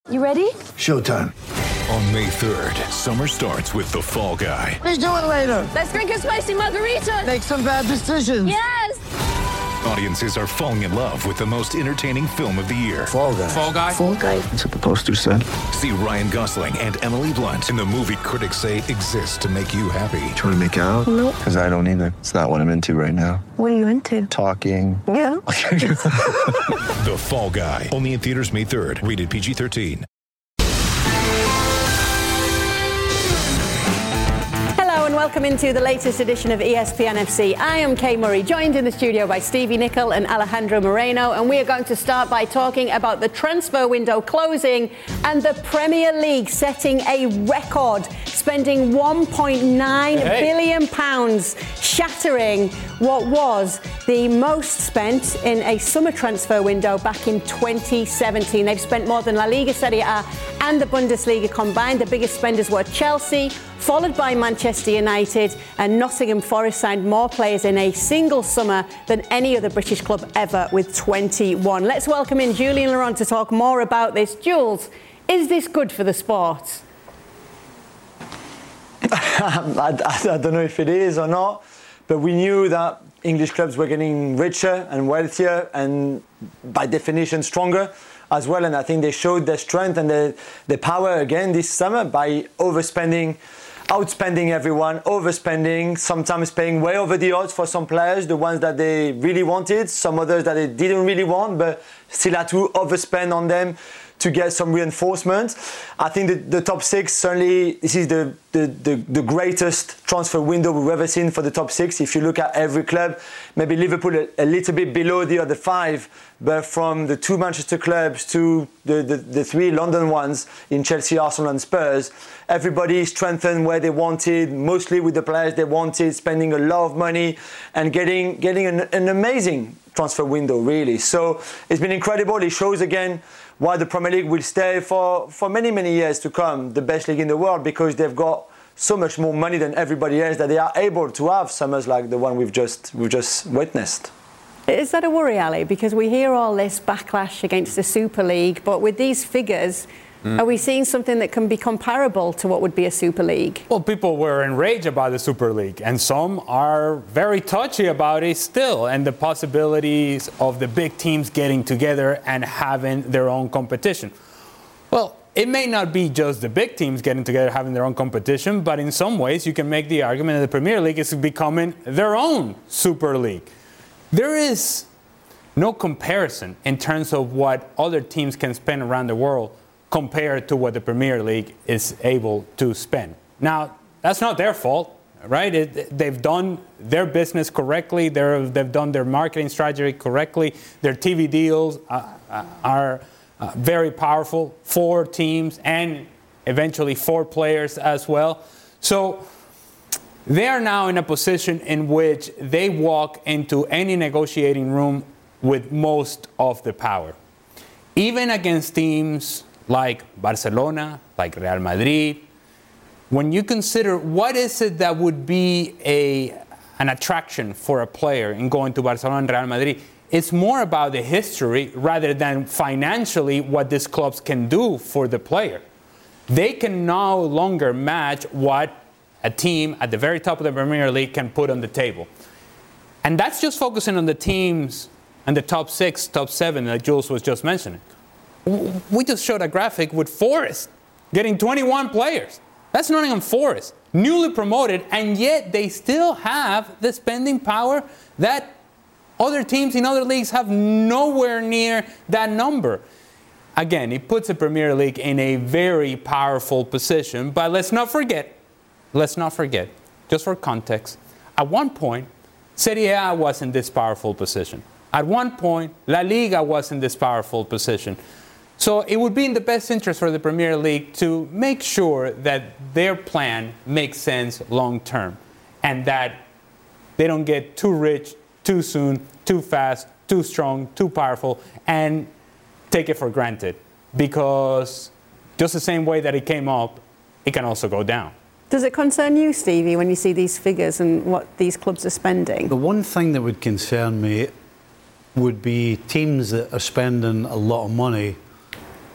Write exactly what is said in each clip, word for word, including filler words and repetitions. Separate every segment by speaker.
Speaker 1: You ready?
Speaker 2: Showtime.
Speaker 3: On May third, summer starts with The Fall Guy.
Speaker 2: Let's do it later.
Speaker 1: Let's drink a spicy margarita.
Speaker 2: Make some bad decisions.
Speaker 1: Yes.
Speaker 3: Audiences are falling in love with the most entertaining film of the year.
Speaker 2: Fall Guy.
Speaker 3: Fall Guy?
Speaker 1: Fall Guy.
Speaker 2: That's what the poster said.
Speaker 3: See Ryan Gosling and Emily Blunt in the movie critics say exists to make you happy.
Speaker 2: Trying to make it out?
Speaker 1: Nope.
Speaker 2: Because I don't either. It's not what I'm into right now.
Speaker 1: What are you into?
Speaker 2: Talking.
Speaker 1: Yeah.
Speaker 3: The Fall Guy. Only in theaters May third. Rated P G thirteen.
Speaker 4: And welcome into the latest edition of E S P N F C. I am Kay Murray, joined in the studio by Stevie Nicol and Alejandro Moreno, and we are going to start by talking about the transfer window closing and the Premier League setting a record, spending one point nine hey. billion pounds, shattering what was the most spent in a summer transfer window back in twenty seventeen. They've spent more than La Liga, Serie A and the Bundesliga combined. The biggest spenders were Chelsea, followed by Manchester United, and Nottingham Forest signed more players in a single summer than any other British club ever, with twenty-one. Let's welcome in Julien Laurent to talk more about this. Jules, is this good for the sport?
Speaker 5: I, I, I don't know if it is or not, but we knew that English clubs were getting richer and wealthier and by definition stronger as well, and I think they showed their strength and their, their power again this summer by overspending, outspending everyone, overspending, sometimes paying way over the odds for some players, the ones that they really wanted, some others that they didn't really want, but still had to overspend on them to get some reinforcement. I think the, the top six, certainly, this is the, the, the, the greatest transfer window we've ever seen for the top six. If you look at every club, maybe Liverpool a, a little bit below the other five, but from the two Manchester clubs to the, the, the three London ones in Chelsea, Arsenal and Spurs, everybody strengthened where they wanted, mostly with the players they wanted, spending a lot of money and getting, getting an, an amazing transfer window, really. So it's been incredible. It shows again why the Premier League will stay for, for many, many years to come, the best league in the world, because they've got so much more money than everybody else that they are able to have summers like the one we've just we've just witnessed.
Speaker 4: Is that a worry, Ali? Because we hear all this backlash against the Super League, but with these figures, mm. are we seeing something that can be comparable to what would be a Super League?
Speaker 6: Well, people were enraged about the Super League, and some are very touchy about it still, and the possibilities of the big teams getting together and having their own competition. Well, it may not be just the big teams getting together having their own competition, but in some ways you can make the argument that the Premier League is becoming their own Super League. There is no comparison in terms of what other teams can spend around the world compared to what the Premier League is able to spend. Now, that's not their fault, right? It, they've done their business correctly. They're, they've done their marketing strategy correctly. Their T V deals uh, uh, are uh, very powerful for teams and eventually for players as well. So they are now in a position in which they walk into any negotiating room with most of the power. Even against teams like Barcelona, like Real Madrid, when you consider what is it that would be a, an attraction for a player in going to Barcelona and Real Madrid, it's more about the history rather than financially what these clubs can do for the player. They can no longer match what a team at the very top of the Premier League can put on the table. And that's just focusing on the teams and the top six, top seven that Jules was just mentioning. We just showed a graphic with Forest getting twenty-one players. That's Nottingham Forest, newly promoted, and yet they still have the spending power that other teams in other leagues have nowhere near that number. Again, it puts the Premier League in a very powerful position, but let's not forget, let's not forget, just for context, at one point, Serie A was in this powerful position. At one point, La Liga was in this powerful position. So it would be in the best interest for the Premier League to make sure that their plan makes sense long term and that they don't get too rich too soon, too fast, too strong, too powerful, and take it for granted. Because just the same way that it came up, it can also go down.
Speaker 4: Does it concern you, Stevie, when you see these figures and what these clubs are spending?
Speaker 7: The one thing that would concern me would be teams that are spending a lot of money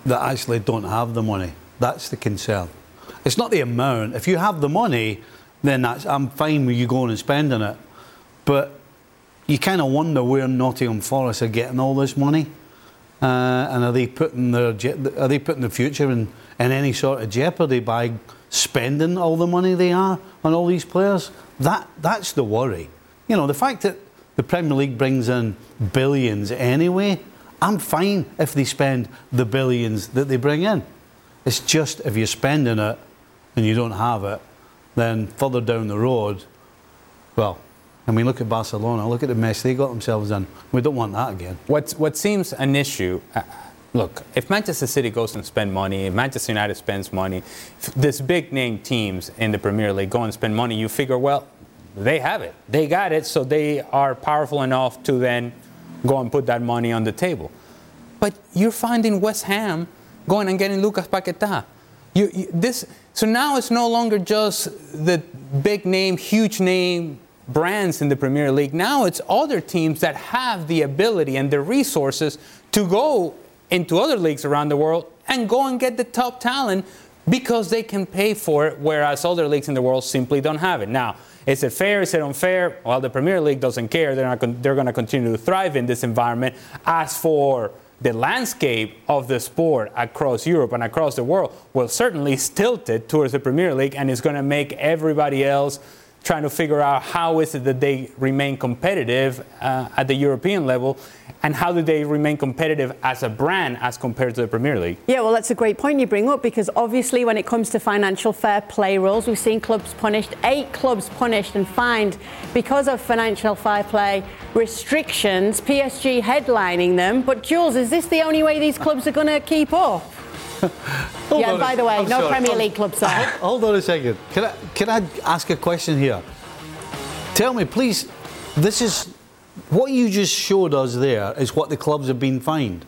Speaker 7: that actually don't have the money. That's the concern. It's not the amount. If you have the money, then that's, I'm fine with you going and spending it. But you kind of wonder where Nottingham Forest are getting all this money, uh, and are they putting their are they putting the future in, in any sort of jeopardy by spending all the money they are on all these players? That that's the worry. You know, the fact that the Premier League brings in billions anyway, I'm fine if they spend the billions that they bring in. It's just if you're spending it and you don't have it, then further down the road, well, I mean, look at Barcelona, look at the mess they got themselves in. We don't want that again.
Speaker 6: What, what seems an issue, uh, look, if Manchester City goes and spend money, if Manchester United spends money, if these big name teams in the Premier League go and spend money, you figure, well, they have it. They got it, so they are powerful enough to then go and put that money on the table. But you're finding West Ham going and getting Lucas Paquetá. You, you, this, so now it's no longer just the big name, huge name brands in the Premier League. Now it's other teams that have the ability and the resources to go into other leagues around the world and go and get the top talent because they can pay for it, whereas other leagues in the world simply don't have it. Now, is it fair? Is it unfair? Well, the Premier League doesn't care. They're not. Con- they're going to continue to thrive in this environment. As for the landscape of the sport across Europe and across the world, well, certainly it's tilted towards the Premier League, and it's going to make everybody else trying to figure out how is it that they remain competitive uh, at the European level, and how do they remain competitive as a brand as compared to the Premier League?
Speaker 4: Yeah, well, that's a great point you bring up, because obviously when it comes to financial fair play rules, we've seen clubs punished, eight clubs punished and fined because of financial fair play restrictions, P S G headlining them. But Jules, is this the only way these clubs are going to keep up? Yeah, by the way,
Speaker 7: I'm
Speaker 4: no
Speaker 7: sorry.
Speaker 4: Premier League clubs are.
Speaker 7: Hold on a second. Can I, can I ask a question here? Tell me, please, this is, what you just showed us there is what the clubs have been fined.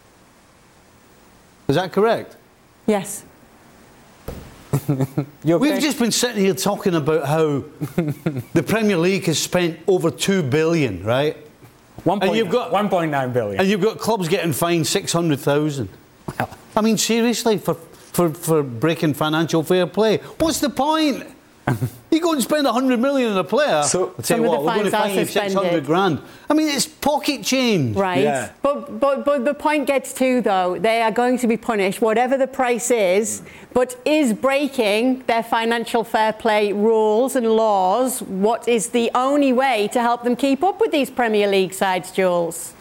Speaker 7: Is that correct?
Speaker 4: Yes.
Speaker 6: You okay?
Speaker 7: We've just been sitting here talking about how the Premier League has spent over two billion, right?
Speaker 6: One
Speaker 7: and you've got
Speaker 6: one point nine billion.
Speaker 7: And you've got clubs getting fined six hundred thousand.
Speaker 6: Well,
Speaker 7: I mean, seriously, for, for, for breaking financial fair play. What's the point? You go and spend one hundred million on a player,
Speaker 5: So-
Speaker 7: I'll tell
Speaker 4: Some
Speaker 7: you
Speaker 4: of
Speaker 7: what,
Speaker 4: the
Speaker 7: we're going to
Speaker 4: fines are
Speaker 7: fine you six hundred
Speaker 4: suspended.
Speaker 7: grand. I mean, it's pocket change.
Speaker 4: Right.
Speaker 5: Yeah.
Speaker 4: But, but but the point gets to, though, they are going to be punished, whatever the price is. But is breaking their financial fair play rules and laws what is the only way to help them keep up with these Premier League sides, Jules?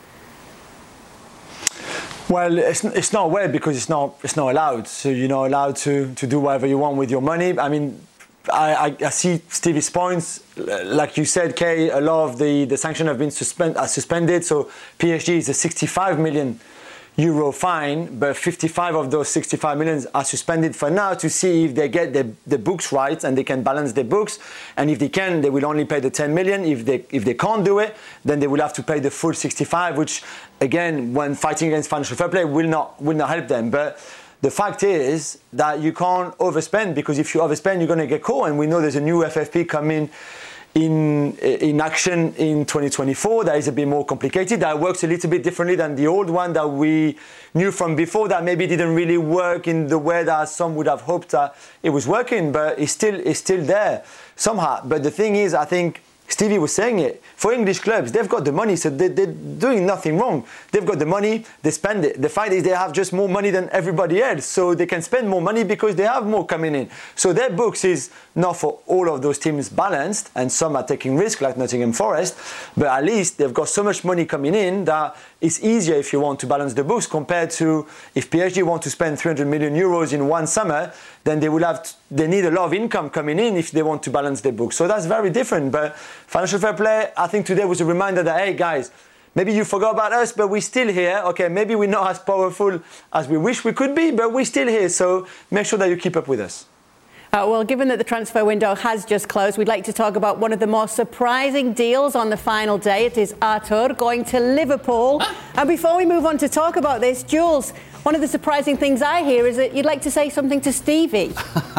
Speaker 5: Well, it's, it's not a way because it's not it's not allowed. So you're not allowed to, to do whatever you want with your money. I mean, I, I, I see Stevie's points. Like you said, Kay, a lot of the, the sanctions have been suspend, are suspended. So P S G is a sixty-five million euro fine, but fifty-five of those sixty-five millions are suspended for now to see if they get the, the books right and they can balance their books. And if they can, they will only pay the ten million. If they if they can't do it, then they will have to pay the full sixty-five, which again, when fighting against financial fair play, will not will not help them. But the fact is that you can't overspend, because if you overspend, you're going to get caught. And we know there's a new F F P coming in in action in twenty twenty-four. That is a bit more complicated. That works a little bit differently than the old one that we knew from before, that maybe didn't really work in the way that some would have hoped that it was working, but it's still it's still there somehow. But the thing is, I think Stevie was saying it, for English clubs, they've got the money, so they, they're doing nothing wrong. They've got the money, they spend it. The fact is they have just more money than everybody else, so they can spend more money because they have more coming in. So their books is not for all of those teams balanced, and some are taking risk like Nottingham Forest, but at least they've got so much money coming in that it's easier if you want to balance the books, compared to if P S G want to spend three hundred million euros in one summer, then they will have to, they need a lot of income coming in if they want to balance their books. So that's very different. But financial fair play, I think today was a reminder that, hey guys, maybe you forgot about us, but we're still here. Okay, maybe we're not as powerful as we wish we could be, but we're still here. So make sure that you keep up with us.
Speaker 4: Uh, well, given that the transfer window has just closed, we'd like to talk about one of the more surprising deals on the final day. It is Arthur going to Liverpool. And before we move on to talk about this, Jules, one of the surprising things I hear is that you'd like to say something to Stevie.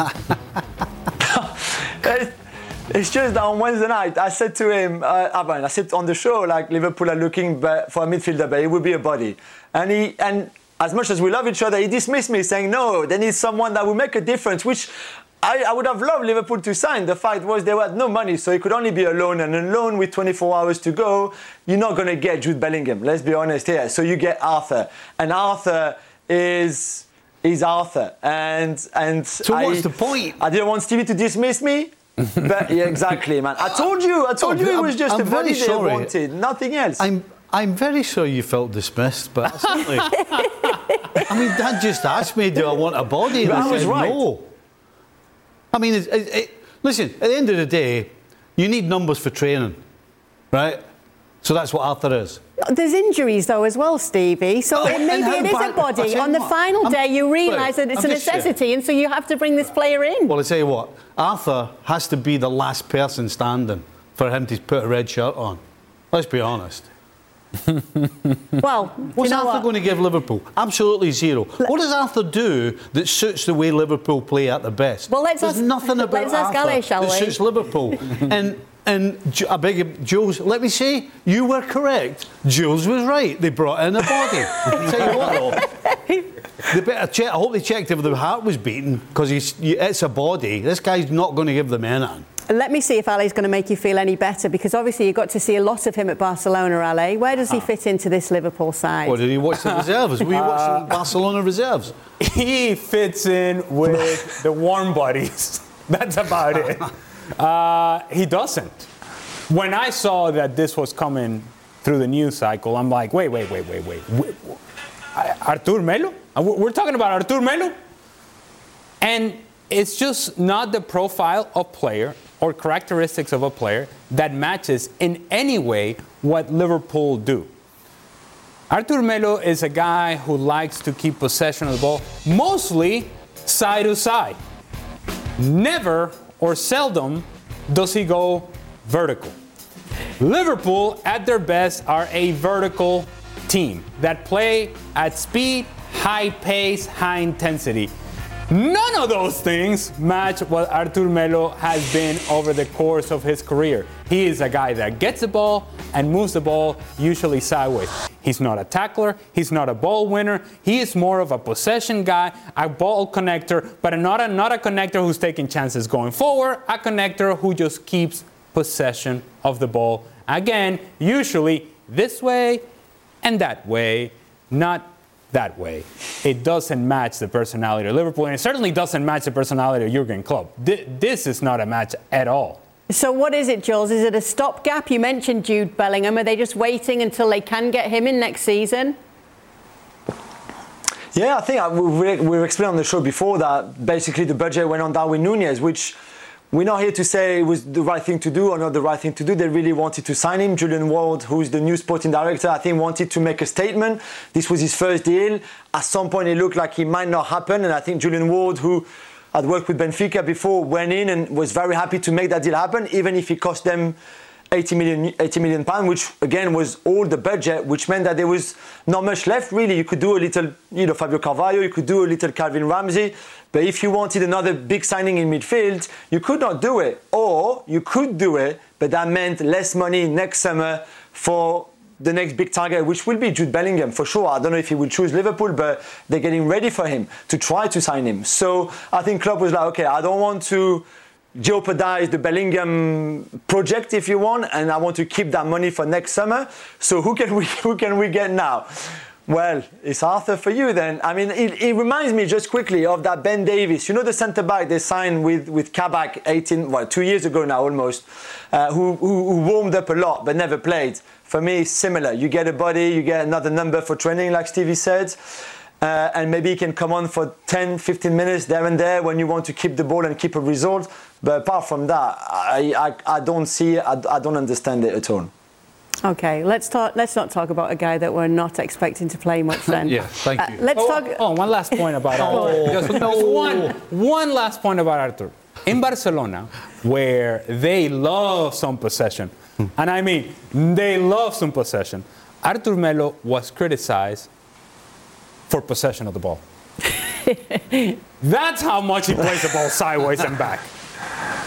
Speaker 5: It's just that on Wednesday night, I said to him, uh, I said on the show, like, Liverpool are looking for a midfielder, but it would be a body. And he and as much as we love each other, he dismissed me saying, no, they need someone that will make a difference, which I, I would have loved Liverpool to sign. The fact was they had no money, so it could only be a loan, and a loan with twenty-four hours to go, you're not going to get Jude Bellingham. Let's be honest here. So you get Arthur, and Arthur is is Arthur, and and
Speaker 7: so
Speaker 5: I,
Speaker 7: what's the point?
Speaker 5: I didn't want Stevie to dismiss me. But yeah, exactly, man. I told you, I told
Speaker 7: Oh,
Speaker 5: you it
Speaker 7: I'm-
Speaker 5: was just
Speaker 7: I'm
Speaker 5: a body
Speaker 7: very
Speaker 5: they
Speaker 7: sorry.
Speaker 5: wanted, nothing else.
Speaker 7: I'm I'm very sure you felt dismissed, but certainly, I mean, Dad just asked me, do I want a body? And
Speaker 5: But
Speaker 7: I,
Speaker 5: I was
Speaker 7: said
Speaker 5: right.
Speaker 7: no. I mean, it, it, it, listen, at the end of the day, you need numbers for training, right? So that's what Arthur is.
Speaker 4: There's injuries though as well, Stevie. So
Speaker 7: Oh,
Speaker 4: it- maybe
Speaker 7: and how
Speaker 4: it is a
Speaker 7: bad- I'll
Speaker 4: body.
Speaker 7: tell you
Speaker 4: On the
Speaker 7: what,
Speaker 4: final
Speaker 7: I'm-
Speaker 4: day, you realise
Speaker 7: look,
Speaker 4: that it's
Speaker 7: I'm
Speaker 4: a
Speaker 7: just saying.
Speaker 4: necessity, and so you have to bring this player in.
Speaker 7: Well, I tell you what, Arthur has to be the last person standing for him to put a red shirt on. Let's be honest.
Speaker 4: Well, do you
Speaker 7: What's
Speaker 4: know
Speaker 7: Arthur
Speaker 4: what?
Speaker 7: going to give Liverpool? Absolutely zero. What does Arthur do that suits the way Liverpool play at the best?
Speaker 4: Well, let's
Speaker 7: There's
Speaker 4: ask-
Speaker 7: nothing about
Speaker 4: let's ask
Speaker 7: Arthur
Speaker 4: Ali, shall
Speaker 7: that
Speaker 4: we?
Speaker 7: suits Liverpool. and and Ju- I beg you, Jules, let me say, you were correct. Jules was right. They brought in a body. Tell you what, though, they better check. I hope they checked if the heart was beating, because it's a body. This guy's not going to give them anything.
Speaker 4: Let me see if Ali's going to make you feel any better, because obviously you got to see a lot of him at Barcelona, Ali. Where does he fit into this Liverpool side?
Speaker 7: Or did he watch the reserves? Were you watching the Barcelona reserves?
Speaker 6: He fits in with the warm bodies. That's about it. Uh, he doesn't. When I saw that this was coming through the news cycle, I'm like, wait, wait, wait, wait, wait. wait. Artur Melo? We're talking about Artur Melo? And it's just not the profile of player or characteristics of a player that matches in any way what Liverpool do. Artur Melo is a guy who likes to keep possession of the ball, mostly side to side. Never or seldom does he go vertical. Liverpool, at their best, are a vertical team that play at speed, high pace, high intensity. None of those things match what Artur Melo has been over the course of his career. He is a guy that gets the ball and moves the ball usually sideways. He's not a tackler, he's not a ball winner, he is more of a possession guy, a ball connector, but not a, not a connector who's taking chances going forward, a connector who just keeps possession of the ball. Again, usually this way and that way, not that way. It doesn't match the personality of Liverpool, and it certainly doesn't match the personality of Jurgen Klopp. Th- this is not a match at all.
Speaker 4: So what is it, Jules? Is it a stopgap? You mentioned Jude Bellingham. Are they just waiting until they can get him in next season?
Speaker 5: Yeah, I think I, we, we explained on the show before that basically the budget went on Darwin Núñez, which we're not here to say it was the right thing to do or not the right thing to do. They really wanted to sign him. Julian Ward, who's the new sporting director, I think wanted to make a statement. This was his first deal. At some point, it looked like it might not happen. And I think Julian Ward, who had worked with Benfica before, went in and was very happy to make that deal happen, even if it cost them eighty million pounds, which again was all the budget, which meant that there was not much left really. You could do a little, you know, Fabio Carvalho, you could do a little Calvin Ramsey, but if you wanted another big signing in midfield, you could not do it, or you could do it, but that meant less money next summer for the next big target, which will be Jude Bellingham for sure. I don't know if he will choose Liverpool, but they're getting ready for him to try to sign him. So I think Klopp was like, okay, I don't want to jeopardize the Bellingham project, if you want, and I want to keep that money for next summer. So who can we who can we get now? Well, it's Arthur for you then. I mean, it, it reminds me just quickly of that Ben Davies. You know the centre back they signed with with Kabak eighteen, well, two years ago now almost, uh, who, who who warmed up a lot but never played. For me, it's similar. You get a body, you get another number for training, like Stevie said. Uh, and maybe he can come on for ten, fifteen minutes there and there when you want to keep the ball and keep a result. But apart from that, I, I, I don't see it, I, I don't understand it at all.
Speaker 4: Okay, let's talk. Let's not talk about a guy that we're not expecting to play much then.
Speaker 7: Yeah, thank you.
Speaker 4: Uh, let's
Speaker 6: Oh,
Speaker 4: talk.
Speaker 6: oh, one last point about Arthur. Just, just one, one last point about Arthur. In Barcelona, where they love some possession, and I mean, they love some possession, Artur Melo was criticized for possession of the ball. That's how much he plays the ball sideways and back.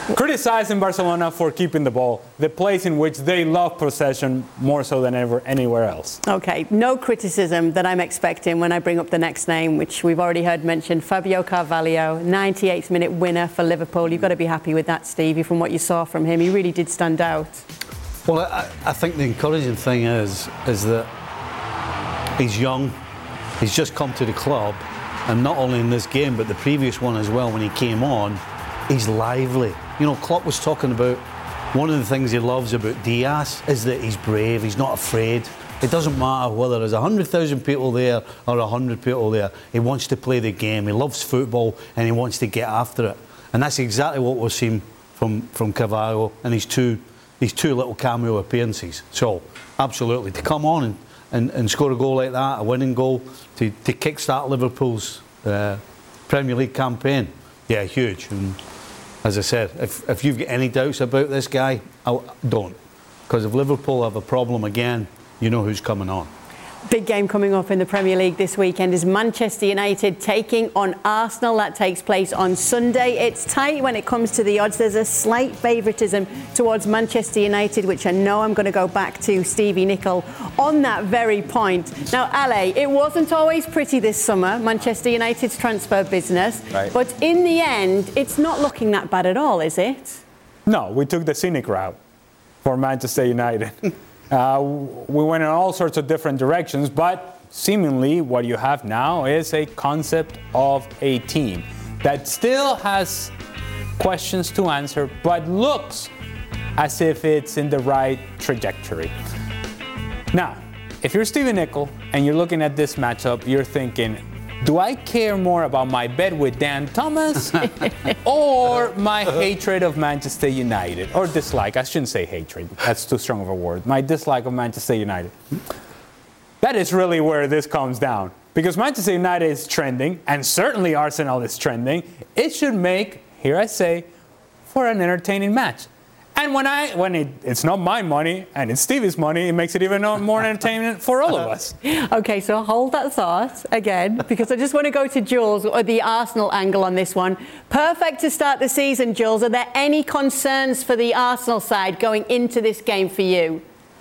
Speaker 6: Criticizing Barcelona for keeping the ball, the place in which they love possession more so than ever anywhere else.
Speaker 4: Okay, no criticism that I'm expecting when I bring up the next name, which we've already heard mentioned, Fabio Carvalho, ninety-eighth minute winner for Liverpool. You've got to be happy with that, Stevie, from what you saw from him. He really did stand out.
Speaker 7: Well, I, I think the encouraging thing is, is that he's young, he's just come to the club, and not only in this game, but the previous one as well when he came on, he's lively. You know, Klopp was talking about one of the things he loves about Diaz is that he's brave, he's not afraid. It doesn't matter whether there's one hundred thousand people there or one hundred people there. He wants to play the game, he loves football and he wants to get after it. And that's exactly what we're seeing from, from Carvalho and his two, his two little cameo appearances. So, absolutely, to come on and, and, and score a goal like that, a winning goal, to, to kickstart Liverpool's uh, Premier League campaign, yeah, huge. And, as I said, if, if you've got any doubts about this guy, I don't. Because if Liverpool have a problem again, you know who's coming on.
Speaker 4: Big game coming up in the Premier League this weekend is Manchester United taking on Arsenal. That takes place on Sunday. It's tight when it comes to the odds. There's a slight favouritism towards Manchester United, which I know I'm going to go back to Stevie Nicol on that very point. Now, Ale, it wasn't always pretty this summer, Manchester United's transfer business.
Speaker 6: Right.
Speaker 4: But in the end, it's not looking that bad at all, is it?
Speaker 6: No, we took the scenic route for Manchester United. Uh, we went in all sorts of different directions, but seemingly what you have now is a concept of a team that still has questions to answer, but looks as if it's in the right trajectory. Now, if you're Stevie Nicol and you're looking at this matchup, you're thinking, do I care more about my bet with Dan Thomas or my hatred of Manchester United? Or dislike, I shouldn't say hatred, that's too strong of a word. My dislike of Manchester United. That is really where this comes down. Because Manchester United is trending, and certainly Arsenal is trending. It should make, here I say, for an entertaining match. And when I when it, it's not my money and it's Stevie's money, it makes it even more entertainment for all of us.
Speaker 4: Okay, so hold that thought again, because I just want to go to Jules, or the Arsenal angle on this one. Perfect to start the season, Jules. Are there any concerns for the Arsenal side going into this game for you?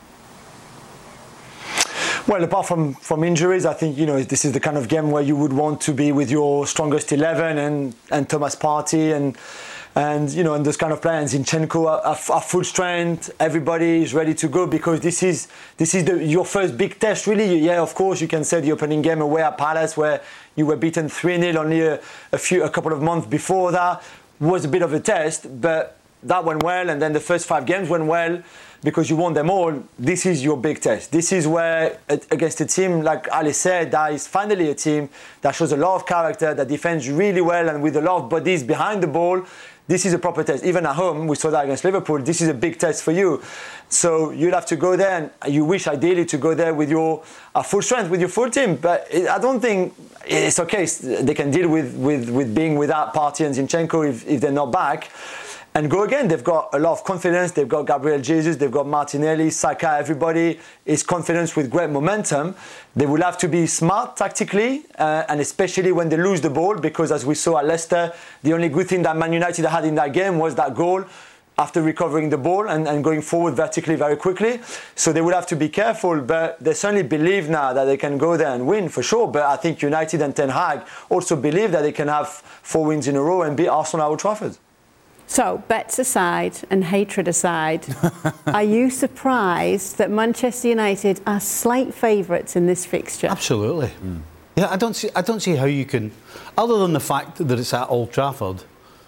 Speaker 5: Well, apart from, from injuries, I think, you know, this is the kind of game where you would want to be with your strongest eleven and, and Thomas Partey and And, you know, and those kind of players, Zinchenko are, are, are full strength. Everybody is ready to go because this is this is the, your first big test, really. Yeah, of course, you can say the opening game away at Palace, where you were beaten three nil only a, a few a couple of months before that, was a bit of a test, but that went well. And then the first five games went well because you won them all. This is your big test. This is where, against a team like Ali said, that is finally a team that shows a lot of character, that defends really well and with a lot of bodies behind the ball. This is a proper test. Even at home, we saw that against Liverpool. This is a big test for you. So you'll have to go there, and you wish ideally to go there with your uh, full strength, with your full team. But it, I don't think it's okay. They can deal with, with, with being without Partey and Zinchenko if, if they're not back. And go again. They've got a lot of confidence. They've got Gabriel Jesus. They've got Martinelli, Saka. Everybody is confident with great momentum. They will have to be smart tactically, uh, and especially when they lose the ball, because as we saw at Leicester, the only good thing that Man United had in that game was that goal after recovering the ball and, and going forward vertically very quickly. So they will have to be careful, but they certainly believe now that they can go there and win for sure. But I think United and Ten Hag also believe that they can have four wins in a row and beat Arsenal at Old Trafford.
Speaker 4: So, bets aside and hatred aside, are you surprised that Manchester United are slight favourites in this fixture?
Speaker 7: Absolutely. Mm. Yeah, I don't see. I don't see how you can, other than the fact that it's at Old Trafford.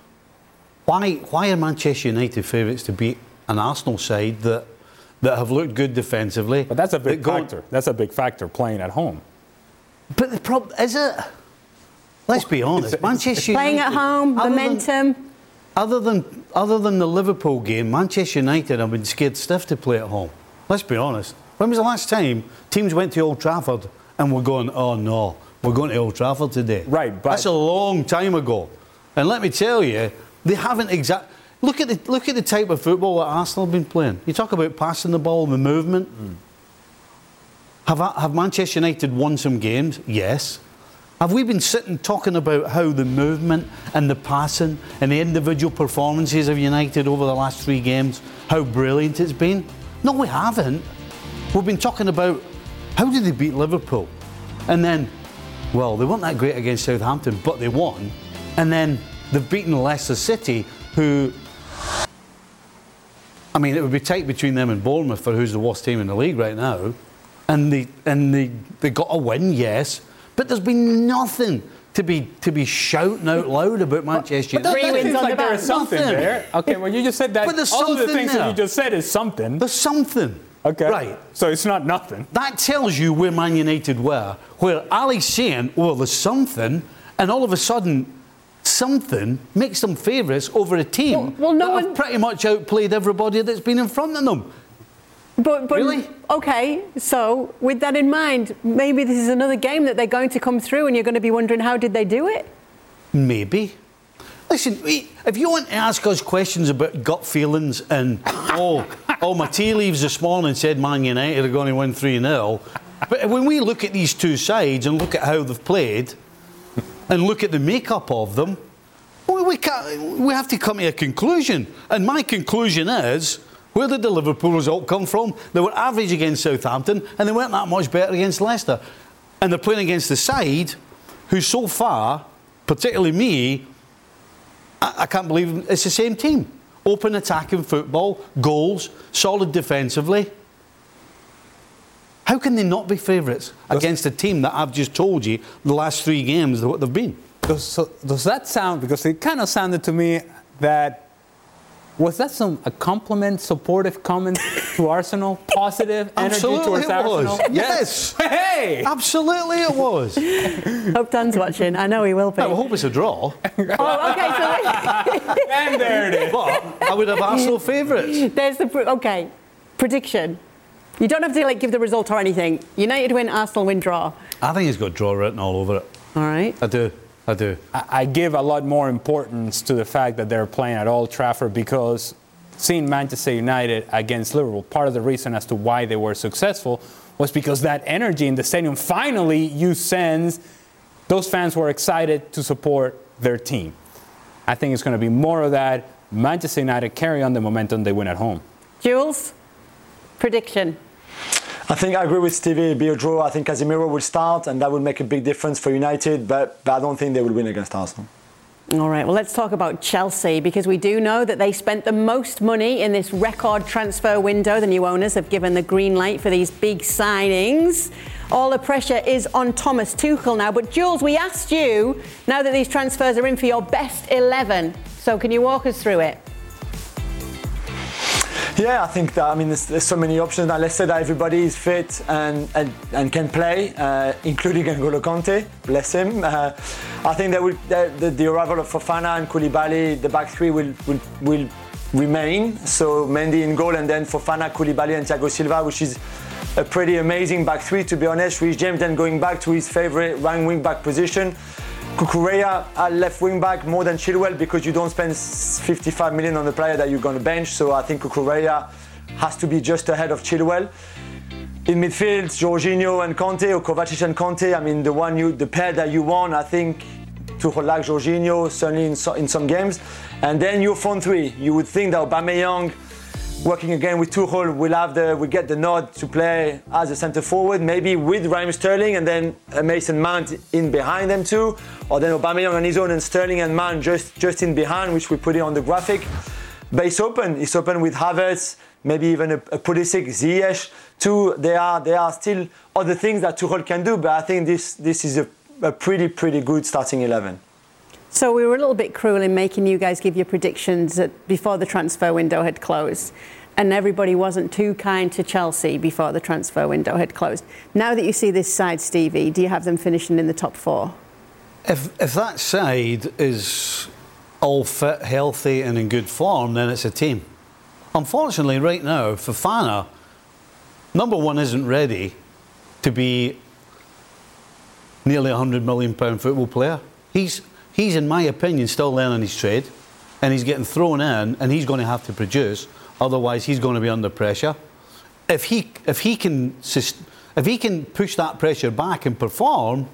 Speaker 7: Why? Why are Manchester United favourites to beat an Arsenal side that that have looked good defensively?
Speaker 6: But that's a big factor. Go, that's a big factor playing at home.
Speaker 7: But the problem is it. Let's be honest.
Speaker 4: It's,
Speaker 7: Manchester
Speaker 4: playing
Speaker 7: United,
Speaker 4: at home, momentum.
Speaker 7: Than, Other than other than the Liverpool game, Manchester United have been scared stiff to play at home. Let's be honest. When was the last time teams went to Old Trafford and were going, oh no, we're going to Old Trafford today?
Speaker 6: Right, but
Speaker 7: that's a long time ago. And let me tell you, they haven't exact. Look at the look at the type of football that Arsenal have been playing. You talk about passing the ball, the movement. Mm. Have have Manchester United won some games? Yes. Have we been sitting talking about how the movement and the passing and the individual performances of United over the last three games, how brilliant it's been? No, we haven't. We've been talking about how did they beat Liverpool? And then, well, they weren't that great against Southampton, but they won. And then they've beaten Leicester City, who, I mean, it would be tight between them and Bournemouth for who's the worst team in the league right now. And they and they, they got a win, yes. But there's been nothing to be to be shouting out loud about Manchester
Speaker 6: But that,
Speaker 7: United.
Speaker 6: that seems
Speaker 4: on
Speaker 6: like
Speaker 4: the
Speaker 6: there
Speaker 4: back.
Speaker 6: is something
Speaker 7: Nothing.
Speaker 6: there. Okay, well, you just said that.
Speaker 7: But there's
Speaker 6: all of the
Speaker 7: something
Speaker 6: things
Speaker 7: there.
Speaker 6: that you just said is something.
Speaker 7: There's something.
Speaker 6: Okay.
Speaker 7: Right.
Speaker 6: So it's not nothing.
Speaker 7: That tells you where Man United were. Where Ali's saying, well, there's something, and all of a sudden, something makes them favourites over a team
Speaker 4: Well- well, no
Speaker 7: that
Speaker 4: one-
Speaker 7: have pretty much outplayed everybody that's been in front of them.
Speaker 4: But, but
Speaker 7: Really?
Speaker 4: Okay, so with that in mind, maybe this is another game that they're going to come through and you're going to be wondering how did they do it?
Speaker 7: Maybe. Listen, we, if you want to ask us questions about gut feelings and, oh, oh, my tea leaves this morning said Man United are going to win three nil. But when we look at these two sides and look at how they've played and look at the makeup of them, we, we, can't, we have to come to a conclusion. And my conclusion is, where did the Liverpool result come from? They were average against Southampton and they weren't that much better against Leicester. And they're playing against the side who so far, particularly me, I, I can't believe it's the same team. Open attacking football, goals, solid defensively. How can they not be favourites against a team that I've just told you the last three games what they've been?
Speaker 6: Does, so, does that sound, because it kind of sounded to me that, was that some a compliment, supportive comment to Arsenal? Positive energy
Speaker 7: Absolutely
Speaker 6: towards
Speaker 7: it
Speaker 6: Arsenal?
Speaker 7: was. Yes.
Speaker 6: Hey!
Speaker 7: Absolutely it was.
Speaker 4: Hope Dan's watching. I know he will be.
Speaker 7: I hope it's a draw.
Speaker 4: Oh, okay, so
Speaker 6: And there it is.
Speaker 7: But I would have Arsenal favourites.
Speaker 4: there's the... Pr- okay, prediction. You don't have to like give the result or anything. United win, Arsenal win, draw.
Speaker 7: I think it's got draw written all over it.
Speaker 4: All right.
Speaker 7: I do. I do.
Speaker 6: I I give a lot more importance to the fact that they're playing at Old Trafford because seeing Manchester United against Liverpool, part of the reason as to why they were successful was because that energy in the stadium, finally you sense those fans were excited to support their team. I think it's going to be more of that. Manchester United carry on the momentum, they win at home.
Speaker 4: Jules, prediction.
Speaker 5: I think I agree with Stevie, it'll be a draw. I think Casemiro will start and that will make a big difference for United, but, but I don't think they will win against Arsenal.
Speaker 4: All right, well, let's talk about Chelsea because we do know that they spent the most money in this record transfer window. The new owners have given the green light for these big signings. All the pressure is on Thomas Tuchel now. But Jules, we asked you, now that these transfers are in, for your best eleven. So can you walk us through it?
Speaker 5: Yeah, I think that, I mean, there's, there's so many options now. Let's say that everybody is fit and, and, and can play, uh, including N'Golo Kante, bless him. Uh, I think that will, the, the, the arrival of Fofana and Koulibaly, the back three will, will, will remain. So Mendy in goal and then Fofana, Koulibaly and Thiago Silva, which is a pretty amazing back three, to be honest. Reece James then going back to his favourite right wing back position. Cucurella at left wing back more than Chilwell because you don't spend fifty-five million on a player that you're going to bench. So I think Cucurella has to be just ahead of Chilwell. In midfield, Jorginho and Conte, or Kovacic and Conte. I mean, the one you, the pair that you want. I think Tuchel like Jorginho certainly in, so, in some games. And then your front three. You would think that Aubameyang, working again with Tuchel, will have the will get the nod to play as a centre forward, maybe with Raheem Sterling and then Mason Mount in behind them too, or then Aubameyang on his own and Sterling and Mount just just in behind, which we put it on the graphic. But it's open. It's open with Havertz, maybe even a, a Pulisic, Ziyech too. There are there are still other things that Tuchel can do, but I think this this is a, a pretty pretty good starting eleven.
Speaker 4: So we were a little bit cruel in making you guys give your predictions at, before the transfer window had closed. And everybody wasn't too kind to Chelsea before the transfer window had closed. Now that you see this side, Stevie, do you have them finishing in the top four?
Speaker 7: If, if that side is all fit, healthy and in good form, then it's a team. Unfortunately, right now, Fofana, number one, isn't ready to be nearly a one hundred million pound football player. He's... He's, in my opinion, still learning his trade and he's getting thrown in and he's going to have to produce, otherwise he's going to be under pressure. If he, if he, can, if he can push that pressure back and perform,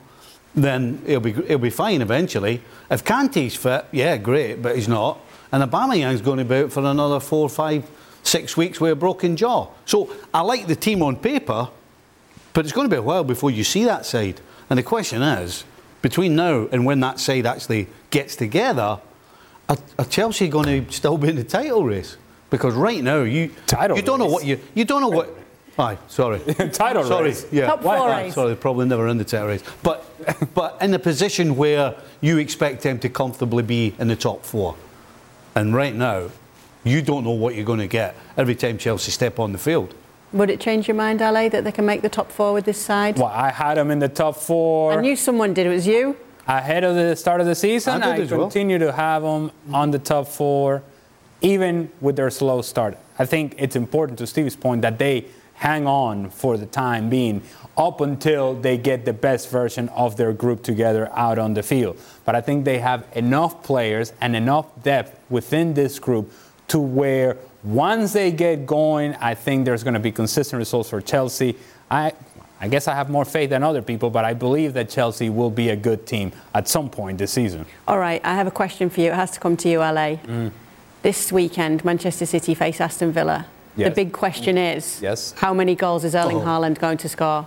Speaker 7: then he'll be he'll be fine eventually. If Kante's fit, yeah, great, but he's not. And Aubameyang's going to be out for another four, five, six weeks with a broken jaw. So I like the team on paper, but it's going to be a while before you see that side. And the question is, between now and when that side actually gets together, are, are Chelsea going to still be in the title race? Because right now you
Speaker 6: title
Speaker 7: you don't
Speaker 6: race.
Speaker 7: know what you you don't know what. Aye, sorry.
Speaker 6: Title
Speaker 7: sorry.
Speaker 6: race.
Speaker 7: Yeah.
Speaker 4: Top four
Speaker 7: Aye,
Speaker 4: race.
Speaker 7: sorry, probably never in the title race. But but in the position where you expect them to comfortably be in the top four. And right now, you don't know what you're going to get every time Chelsea step on the field.
Speaker 4: Would it change your mind, Ale, that they can make the top four with this side?
Speaker 6: Well, I had them in the top four.
Speaker 4: I knew someone did. It was you.
Speaker 6: Ahead of the start of the season,
Speaker 7: I
Speaker 6: I,
Speaker 7: did as well.
Speaker 6: continue to have them on the top four, even with their slow start. I think it's important, to Steve's point, that they hang on for the time being up until they get the best version of their group together out on the field. But I think they have enough players and enough depth within this group to where once they get going, I think there's going to be consistent results for Chelsea. I I guess I have more faith than other people, but I believe that Chelsea will be a good team at some point this season.
Speaker 4: All right, I have a question for you. It has to come to you, Ale. Mm. This weekend, Manchester City face Aston Villa.
Speaker 6: Yes.
Speaker 4: The big question is,
Speaker 6: yes.
Speaker 4: how many goals is Erling
Speaker 7: Oh.
Speaker 4: Haaland going to score?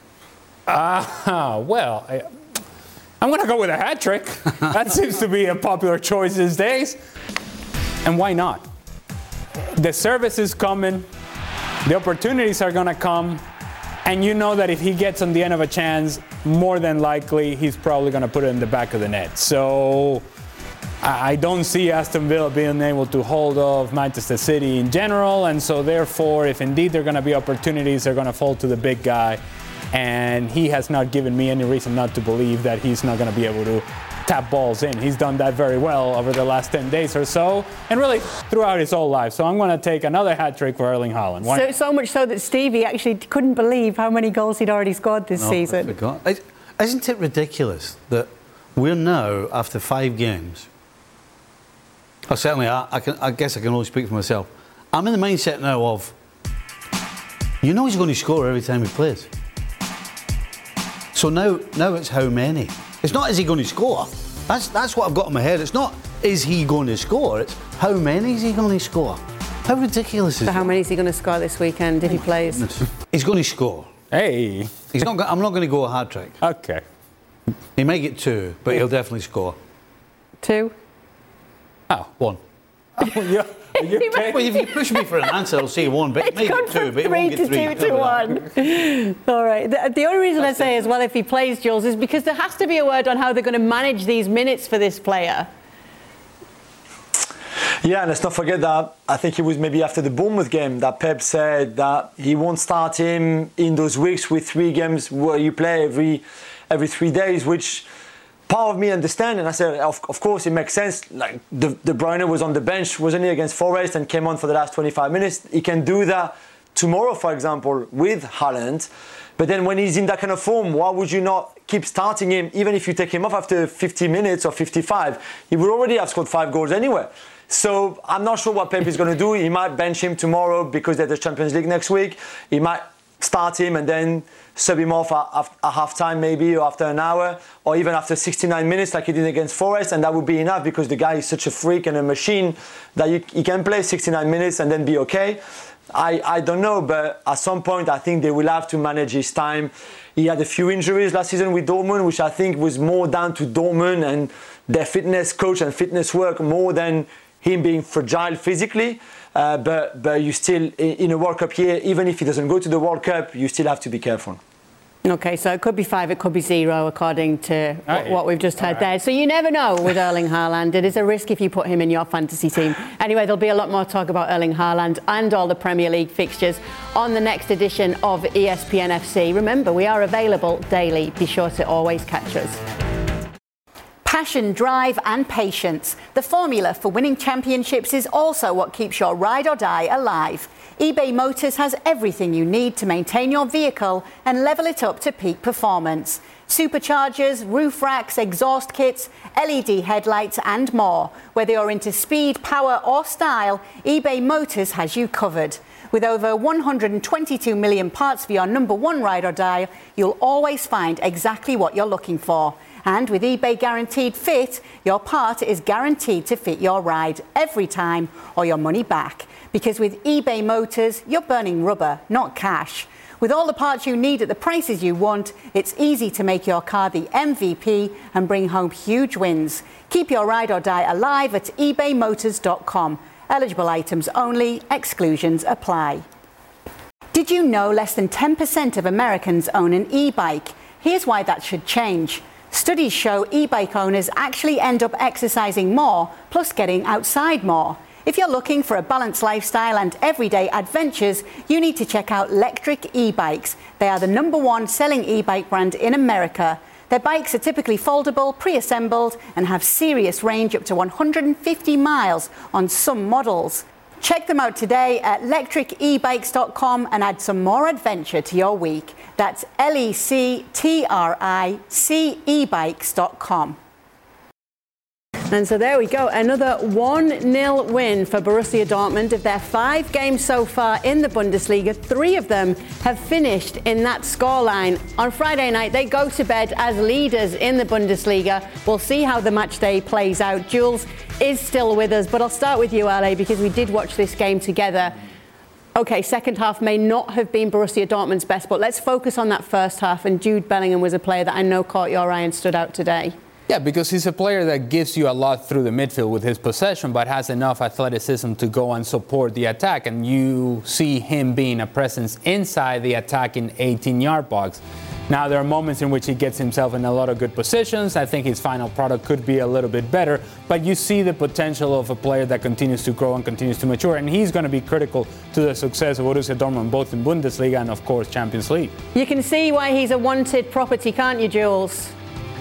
Speaker 6: Ah, uh, well, I, I'm going to go with a hat trick. That seems to be a popular choice these days. And why not? The service is coming. The opportunities are going to come. And you know that if he gets on the end of a chance, more than likely, he's probably going to put it in the back of the net. So I don't see Aston Villa being able to hold off Manchester City in general. And so therefore, if indeed there are going to be opportunities, they're going to fall to the big guy. And he has not given me any reason not to believe that he's not going to be able to tap balls in. He's done that very well over the last ten days or so, and really throughout his whole life. So I'm going to take another hat trick for Erling Haaland. Why?
Speaker 4: So, so much so that Stevie actually couldn't believe how many goals he'd already scored this
Speaker 7: Oh,
Speaker 4: season.
Speaker 7: I forgot. Is- Isn't it ridiculous that we're now, after five games, or certainly I, I, can, I guess I can only speak for myself, I'm in the mindset now of, you know he's going to score every time he plays. So now, now it's how many. It's not is he going to score. That's that's what I've got in my head. It's not is he going to score. It's how many is he going to score. How ridiculous is
Speaker 4: So how
Speaker 7: that?
Speaker 4: many is he going to score this weekend if he plays?
Speaker 7: He's going to score.
Speaker 6: Hey.
Speaker 7: He's not. go- I'm not going to go a hat trick.
Speaker 6: Okay.
Speaker 7: He may get two, but he'll definitely score.
Speaker 4: Two?
Speaker 6: Oh.
Speaker 7: One.
Speaker 6: Are you, are you
Speaker 7: Well, if you push me for an answer, I'll say one, but he may
Speaker 4: Gone
Speaker 7: get two,
Speaker 4: from
Speaker 7: but he
Speaker 4: three
Speaker 7: won't get
Speaker 4: to
Speaker 7: three.
Speaker 4: two to one. All right. The, the only reason I say as well, if he plays, Jules, is because there has to be a word on how they're going to manage these minutes for this player.
Speaker 5: Yeah, and let's not forget that I think it was maybe after the Bournemouth game that Pep said that he won't start him in those weeks with three games where you play every every three days, which part of me understand. And I said, of, of course, it makes sense. Like De, De Bruyne was on the bench, wasn't he, against Forest and came on for the last twenty-five minutes. He can do that tomorrow, for example, with Haaland. But then when he's in that kind of form, why would you not keep starting him? Even if you take him off after fifty minutes or fifty-five, he would already have scored five goals anyway. So I'm not sure what Pep is going to do. He might bench him tomorrow because there's the Champions League next week. He might start him and then sub him off at, at half time maybe, or after an hour, or even after sixty-nine minutes like he did against Forest, and that would be enough because the guy is such a freak and a machine that you, he can play sixty-nine minutes and then be okay. I, I don't know, but at some point I think they will have to manage his time. He had a few injuries last season with Dortmund, which I think was more down to Dortmund and their fitness coach and fitness work more than him being fragile physically. Uh, but but you still, in a World Cup year, even if he doesn't go to the World Cup, you still have to be careful.
Speaker 4: Okay, so it could be five, it could be zero, according to what,
Speaker 6: Right.
Speaker 4: what we've just heard
Speaker 6: All right.
Speaker 4: there. So you never know with Erling Haaland. It is a risk if you put him in your fantasy team. Anyway, there'll be a lot more talk about Erling Haaland and all the Premier League fixtures on the next edition of E S P N F C. Remember, we are available daily. Be sure to always catch us. Passion, drive and patience. The formula for winning championships is also what keeps your ride or die alive. eBay Motors has everything you need to maintain your vehicle and level it up to peak performance. Superchargers, roof racks, exhaust kits, L E D headlights and more. Whether you're into speed, power or style, eBay Motors has you covered. With over one hundred twenty-two million parts for your number one ride or die, you'll always find exactly what you're looking for. And with eBay Guaranteed Fit, your part is guaranteed to fit your ride every time or your money back. Because with eBay Motors, you're burning rubber, not cash. With all the parts you need at the prices you want, it's easy to make your car the M V P and bring home huge wins. Keep your ride or die alive at ebay motors dot com. Eligible items only, exclusions apply. Did you know less than ten percent of Americans own an e-bike? Here's why that should change. Studies show e-bike owners actually end up exercising more, plus getting outside more. If you're looking for a balanced lifestyle and everyday adventures, you need to check out Lectric e-bikes. They are the number one selling e-bike brand in America. Their bikes are typically foldable, pre-assembled, and have serious range up to one hundred fifty miles on some models. Check them out today at lectric e bikes dot com and add some more adventure to your week. That's L E C T R I C e bikes dot com. And so there we go, another one nil win for Borussia Dortmund. Of their five games so far in the Bundesliga, three of them have finished in that scoreline. On Friday night, they go to bed as leaders in the Bundesliga. We'll see how the match day plays out. Jules is still with us, but I'll start with you, Ale, because we did watch this game together. Okay, second half may not have been Borussia Dortmund's best, but let's focus on that first half. And Jude Bellingham was a player that I know caught your eye and stood out today.
Speaker 6: Yeah, because he's a player that gives you a lot through the midfield with his possession, but has enough athleticism to go and support the attack. And you see him being a presence inside the attacking eighteen-yard box. Now, there are moments in which he gets himself in a lot of good positions. I think his final product could be a little bit better, but you see the potential of a player that continues to grow and continues to mature, and he's going to be critical to the success of Borussia Dortmund, both in Bundesliga and, of course, Champions League.
Speaker 4: You can see why he's a wanted property, can't you, Jules?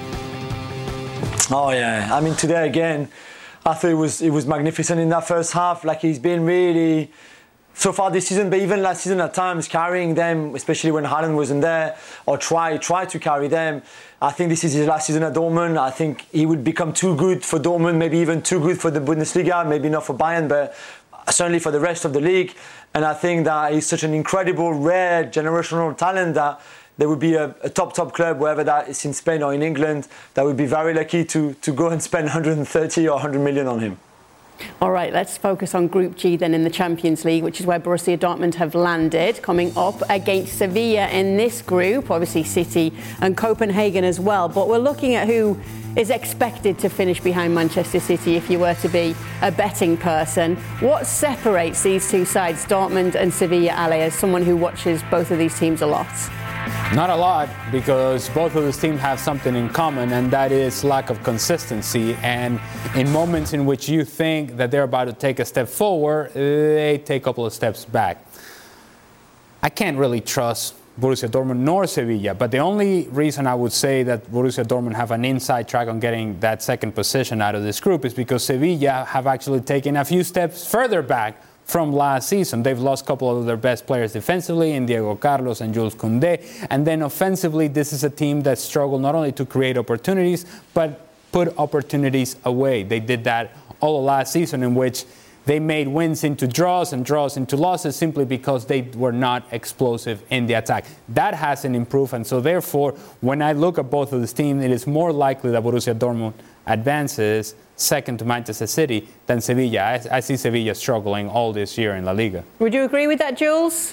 Speaker 5: Oh yeah, I mean today again, I thought it was it was magnificent in that first half. Like he's been really so far this season, but even last season at times carrying them, especially when Haaland wasn't there, or try try to carry them. I think this is his last season at Dortmund. I think he would become too good for Dortmund, maybe even too good for the Bundesliga, maybe not for Bayern, but certainly for the rest of the league. And I think that he's such an incredible, rare, generational talent that there would be a, a top, top club, wherever that is in Spain or in England, that would be very lucky to, to go and spend one hundred thirty or one hundred million on him.
Speaker 4: All right, let's focus on Group G then in the Champions League, which is where Borussia Dortmund have landed, coming up against Sevilla in this group, obviously City and Copenhagen as well. But we're looking at who is expected to finish behind Manchester City if you were to be a betting person. What separates these two sides, Dortmund and Sevilla, Ale, as someone who watches both of these teams a lot?
Speaker 6: Not a lot, because both of these teams have something in common, and that is lack of consistency. And in moments in which you think that they're about to take a step forward, they take a couple of steps back. I can't really trust Borussia Dortmund nor Sevilla, but the only reason I would say that Borussia Dortmund have an inside track on getting that second position out of this group is because Sevilla have actually taken a few steps further back from last season. They've lost a couple of their best players defensively in Diego Carlos and Jules Koundé. And then offensively, this is a team that struggled not only to create opportunities, but put opportunities away. They did that all last season, in which they made wins into draws and draws into losses simply because they were not explosive in the attack. That hasn't improved, and so therefore, when I look at both of these teams, it is more likely that Borussia Dortmund advances second to Manchester City than Sevilla. I, I see Sevilla struggling all this year in La Liga.
Speaker 4: Would you agree with that, Jules?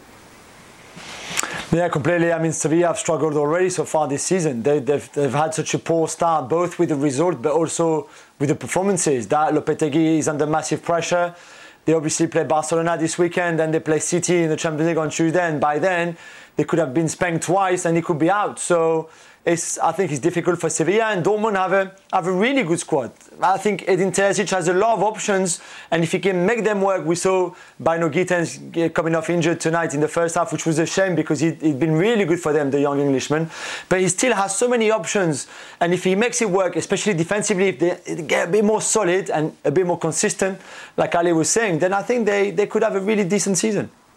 Speaker 5: Yeah, completely. I mean, Sevilla have struggled already so far this season. They, they've, they've had such a poor start, both with the result, but also with the performances. That Lopetegui is under massive pressure. They obviously play Barcelona this weekend, and they play City in the Champions League on Tuesday, and by then they could have been spanked twice and he could be out. So it's, I think it's difficult for Sevilla, and Dortmund have a, have a really good squad. I think Edin Terzic has a lot of options, and if he can make them work, we saw Bino Gittens coming off injured tonight in the first half, which was a shame because he'd, he'd been really good for them, the young Englishman. But he still has so many options, and if he makes it work, especially defensively, if they get a bit more solid and a bit more consistent, like Ali was saying, then I think they, they could have a really decent season.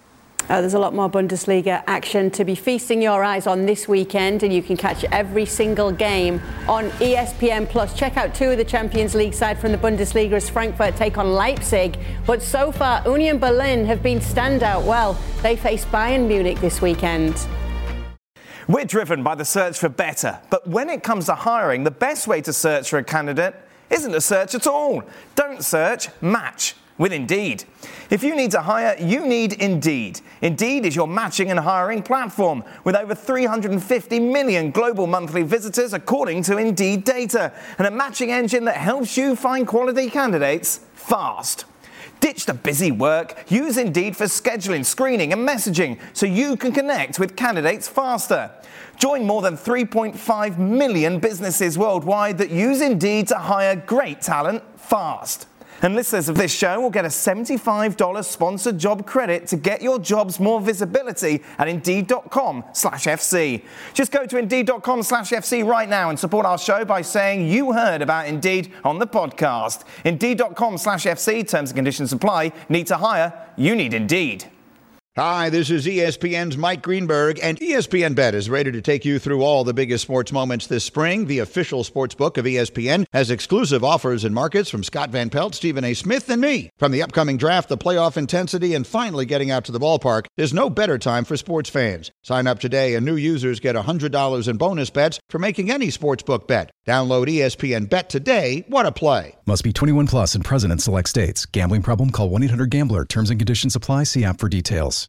Speaker 4: Uh, there's a lot more Bundesliga action to be feasting your eyes on this weekend, and you can catch every single game on E S P N Plus. Check out two of the Champions League side from the Bundesliga as Frankfurt take on Leipzig. But so far, Union Berlin have been standout. Well, they face Bayern Munich this weekend.
Speaker 8: We're driven by the search for better, but when it comes to hiring, the best way to search for a candidate isn't to search at all. Don't search, match with Indeed. If you need to hire, you need Indeed. Indeed is your matching and hiring platform with over three hundred fifty million global monthly visitors according to Indeed data, and a matching engine that helps you find quality candidates fast. Ditch the busy work. Use Indeed for scheduling, screening and messaging so you can connect with candidates faster. Join more than three point five million businesses worldwide that use Indeed to hire great talent fast. And listeners of this show will get a seventy-five dollars sponsored job credit to get your jobs more visibility at Indeed.com slash FC. Just go to Indeed.com slash FC right now and support our show by saying you heard about Indeed on the podcast. Indeed.com slash FC. Terms and conditions apply. Need to hire? You need Indeed.
Speaker 9: Hi, this is E S P N's Mike Greenberg, and E S P N Bet is ready to take you through all the biggest sports moments this spring. The official sports book of E S P N has exclusive offers and markets from Scott Van Pelt, Stephen A. Smith, and me. From the upcoming draft, the playoff intensity, and finally getting out to the ballpark, there's no better time for sports fans. Sign up today, and new users get one hundred dollars in bonus bets for making any sportsbook bet. Download E S P N Bet today. What a play.
Speaker 10: Must be twenty-one plus and present in select states. Gambling problem? Call one eight hundred gambler. Terms and conditions apply. See app for details.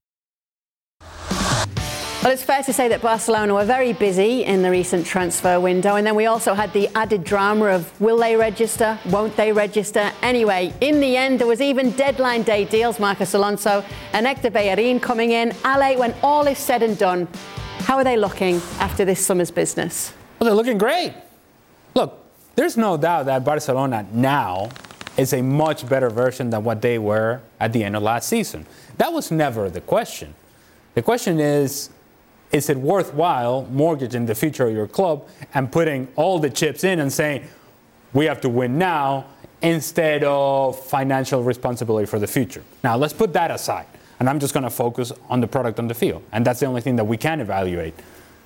Speaker 4: Well, it's fair to say that Barcelona were very busy in the recent transfer window, and then we also had the added drama of will they register, won't they register? Anyway, in the end, there was even deadline day deals. Marcos Alonso and Hector Bellerin coming in. Ale, when all is said and done, how are they looking after this summer's business?
Speaker 6: Well, they're looking great. Look, there's no doubt that Barcelona now is a much better version than what they were at the end of last season. That was never the question. The question is, is it worthwhile mortgaging the future of your club and putting all the chips in and saying, we have to win now instead of financial responsibility for the future? Now, let's put that aside. And I'm just going to focus on the product on the field. And that's the only thing that we can evaluate.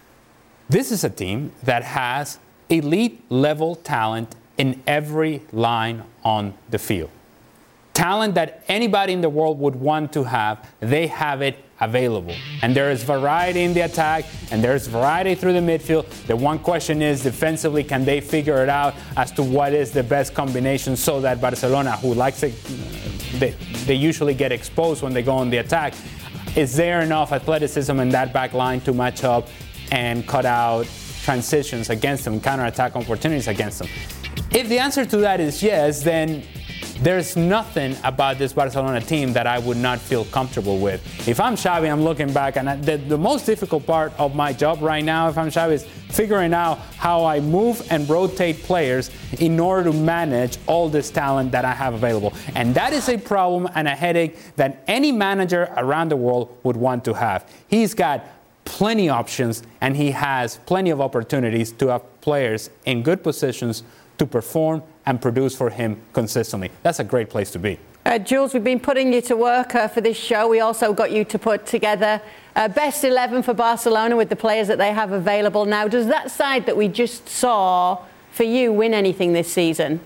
Speaker 6: This is a team that has elite level talent in every line on the field. Talent that anybody in the world would want to have, they have it available. And there is variety in the attack, and there's variety through the midfield. The one question is, defensively, can they figure it out as to what is the best combination so that Barcelona, who likes it, they, they usually get exposed when they go on the attack, is there enough athleticism in that back line to match up and cut out transitions against them, counter-attack opportunities against them? If the answer to that is yes, then there's nothing about this Barcelona team that I would not feel comfortable with. If I'm Xavi, I'm looking back, and I, the, the most difficult part of my job right now, if I'm Xavi, is figuring out how I move and rotate players in order to manage all this talent that I have available. And that is a problem and a headache that any manager around the world would want to have. He's got plenty of options, and he has plenty of opportunities to have players in good positions to perform and produce for him consistently. That's a great place to be.
Speaker 4: Uh, Jules, we've been putting you to work uh, for this show. We also got you to put together uh, best eleven for Barcelona with the players that they have available now. Does that side that we just saw for you win anything this season?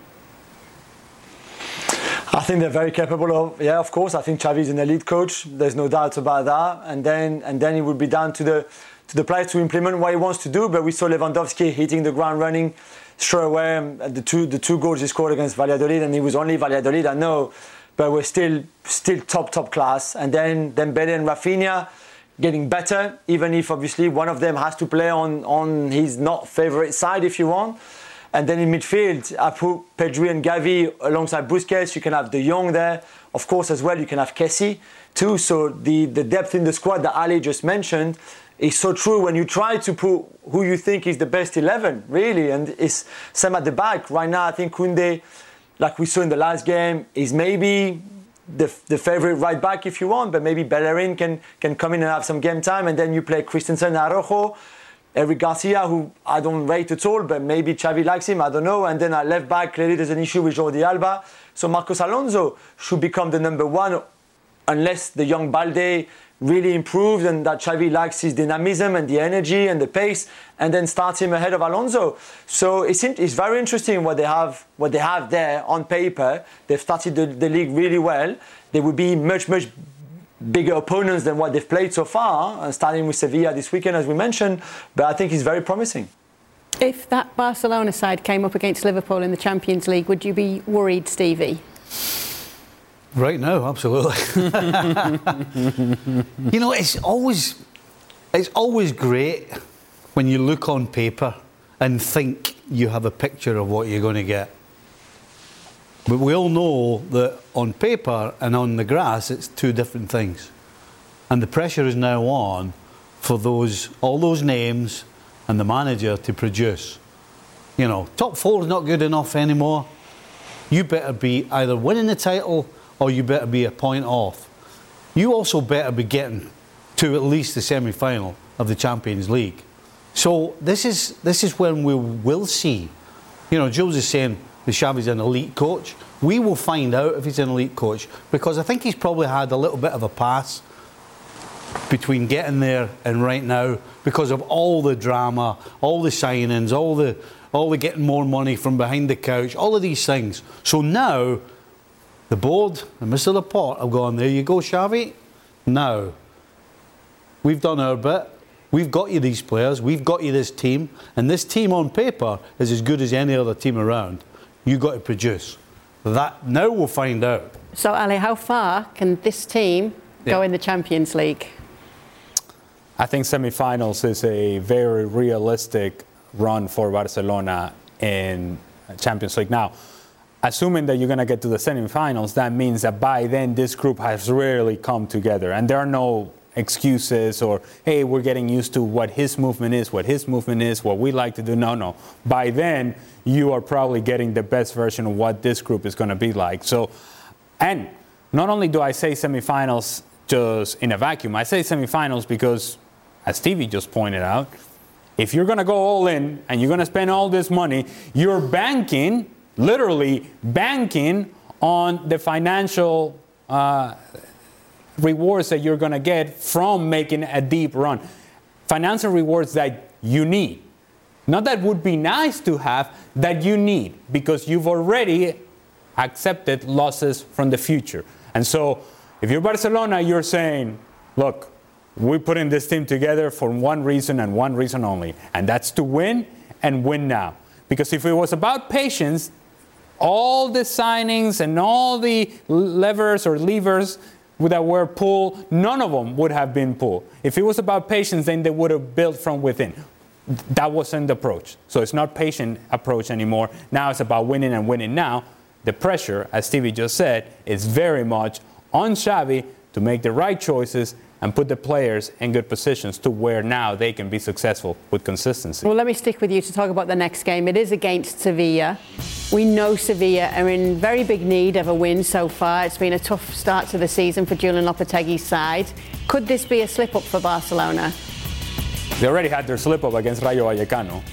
Speaker 5: I think they're very capable of, yeah, of course. I think Xavi is an elite coach. There's no doubt about that. And then and then it would be down to the to the players to implement what he wants to do. But we saw Lewandowski hitting the ground running straight away. The two the two goals he scored against Valladolid, and it was only Valladolid, I know, but we're still still top top class. And then Dembele and Rafinha getting better, even if obviously one of them has to play on on his not favorite side, if you want. And then in midfield, I put Pedri and Gavi alongside Busquets. You can have De Jong there. Of course, as well, you can have Kessie too. So the, the depth in the squad that Ali just mentioned is so true when you try to put who you think is the best eleven, really. And it's same at the back. Right now, I think Koundé, like we saw in the last game, is maybe the, the favourite right back if you want. But maybe Bellerin can, can come in and have some game time. And then you play Christensen, Araujo, Eric Garcia, who I don't rate at all, but maybe Xavi likes him, I don't know. And then at left back, clearly there's an issue with Jordi Alba. So Marcos Alonso should become the number one, unless the young Balde really improved and that Xavi likes his dynamism and the energy and the pace, and then start him ahead of Alonso. So it's, it's very interesting what they have what they have there on paper. They've started the, the league really well. They would be much, much bigger opponents than what they've played so far, uh, starting with Sevilla this weekend, as we mentioned, but I think it's very promising.
Speaker 4: If that Barcelona side came up against Liverpool in the Champions League, would you be worried, Stevie?
Speaker 7: Right now, absolutely. You know, it's always, it's always great when you look on paper and think you have a picture of what you're going to get. But we all know that on paper and on the grass, it's two different things. And the pressure is now on for those, all those names and the manager to produce. You know, top four is not good enough anymore. You better be either winning the title or you better be a point off. You also better be getting to at least the semi-final of the Champions League. So this is, this is when we will see. You know, Jules is saying that Xavi's an elite coach. We will find out if he's an elite coach, because I think he's probably had a little bit of a pass between getting there and right now because of all the drama, all the signings, all the all the getting more money from behind the couch, all of these things. So now the board and Mister Laporte have gone, there you go, Xavi. Now we've done our bit. We've got you these players. We've got you this team. And this team on paper is as good as any other team around. You've got to produce. That now we'll find out.
Speaker 4: So, Ali, how far can this team go
Speaker 6: Yeah.
Speaker 4: in the Champions League?
Speaker 6: I think semi-finals is a very realistic run for Barcelona in Champions League. Now, assuming that you're going to get to the semi-finals, that means that by then this group has really come together. And there are no excuses or, hey, we're getting used to what his movement is, what his movement is, what we like to do. No, no. By then, you are probably getting the best version of what this group is going to be like. So, and not only do I say semifinals just in a vacuum, I say semifinals because, as Stevie just pointed out, if you're going to go all in and you're going to spend all this money, you're banking, literally banking on the financial uh, rewards that you're going to get from making a deep run. Financial rewards that you need. Not that would be nice to have, that you need, because you've already accepted losses from the future. And so if you're Barcelona, you're saying, look, we're putting this team together for one reason and one reason only, and that's to win and win now. Because if it was about patience, all the signings and all the levers or levers that were pulled, none of them would have been pulled. If it was about patience, then they would have built from within. That wasn't the approach. So it's not patient approach anymore. Now it's about winning and winning now. The pressure, as Stevie just said, is very much on Xavi to make the right choices and put the players in good positions to where now they can be successful with consistency.
Speaker 4: Well, let me stick with you to talk about the next game. It is against Sevilla. We know Sevilla are in very big need of a win so far. It's been a tough start to the season for Julian Lopetegui's side. Could this be a slip-up for Barcelona?
Speaker 6: They already had their slip-up against Rayo Vallecano.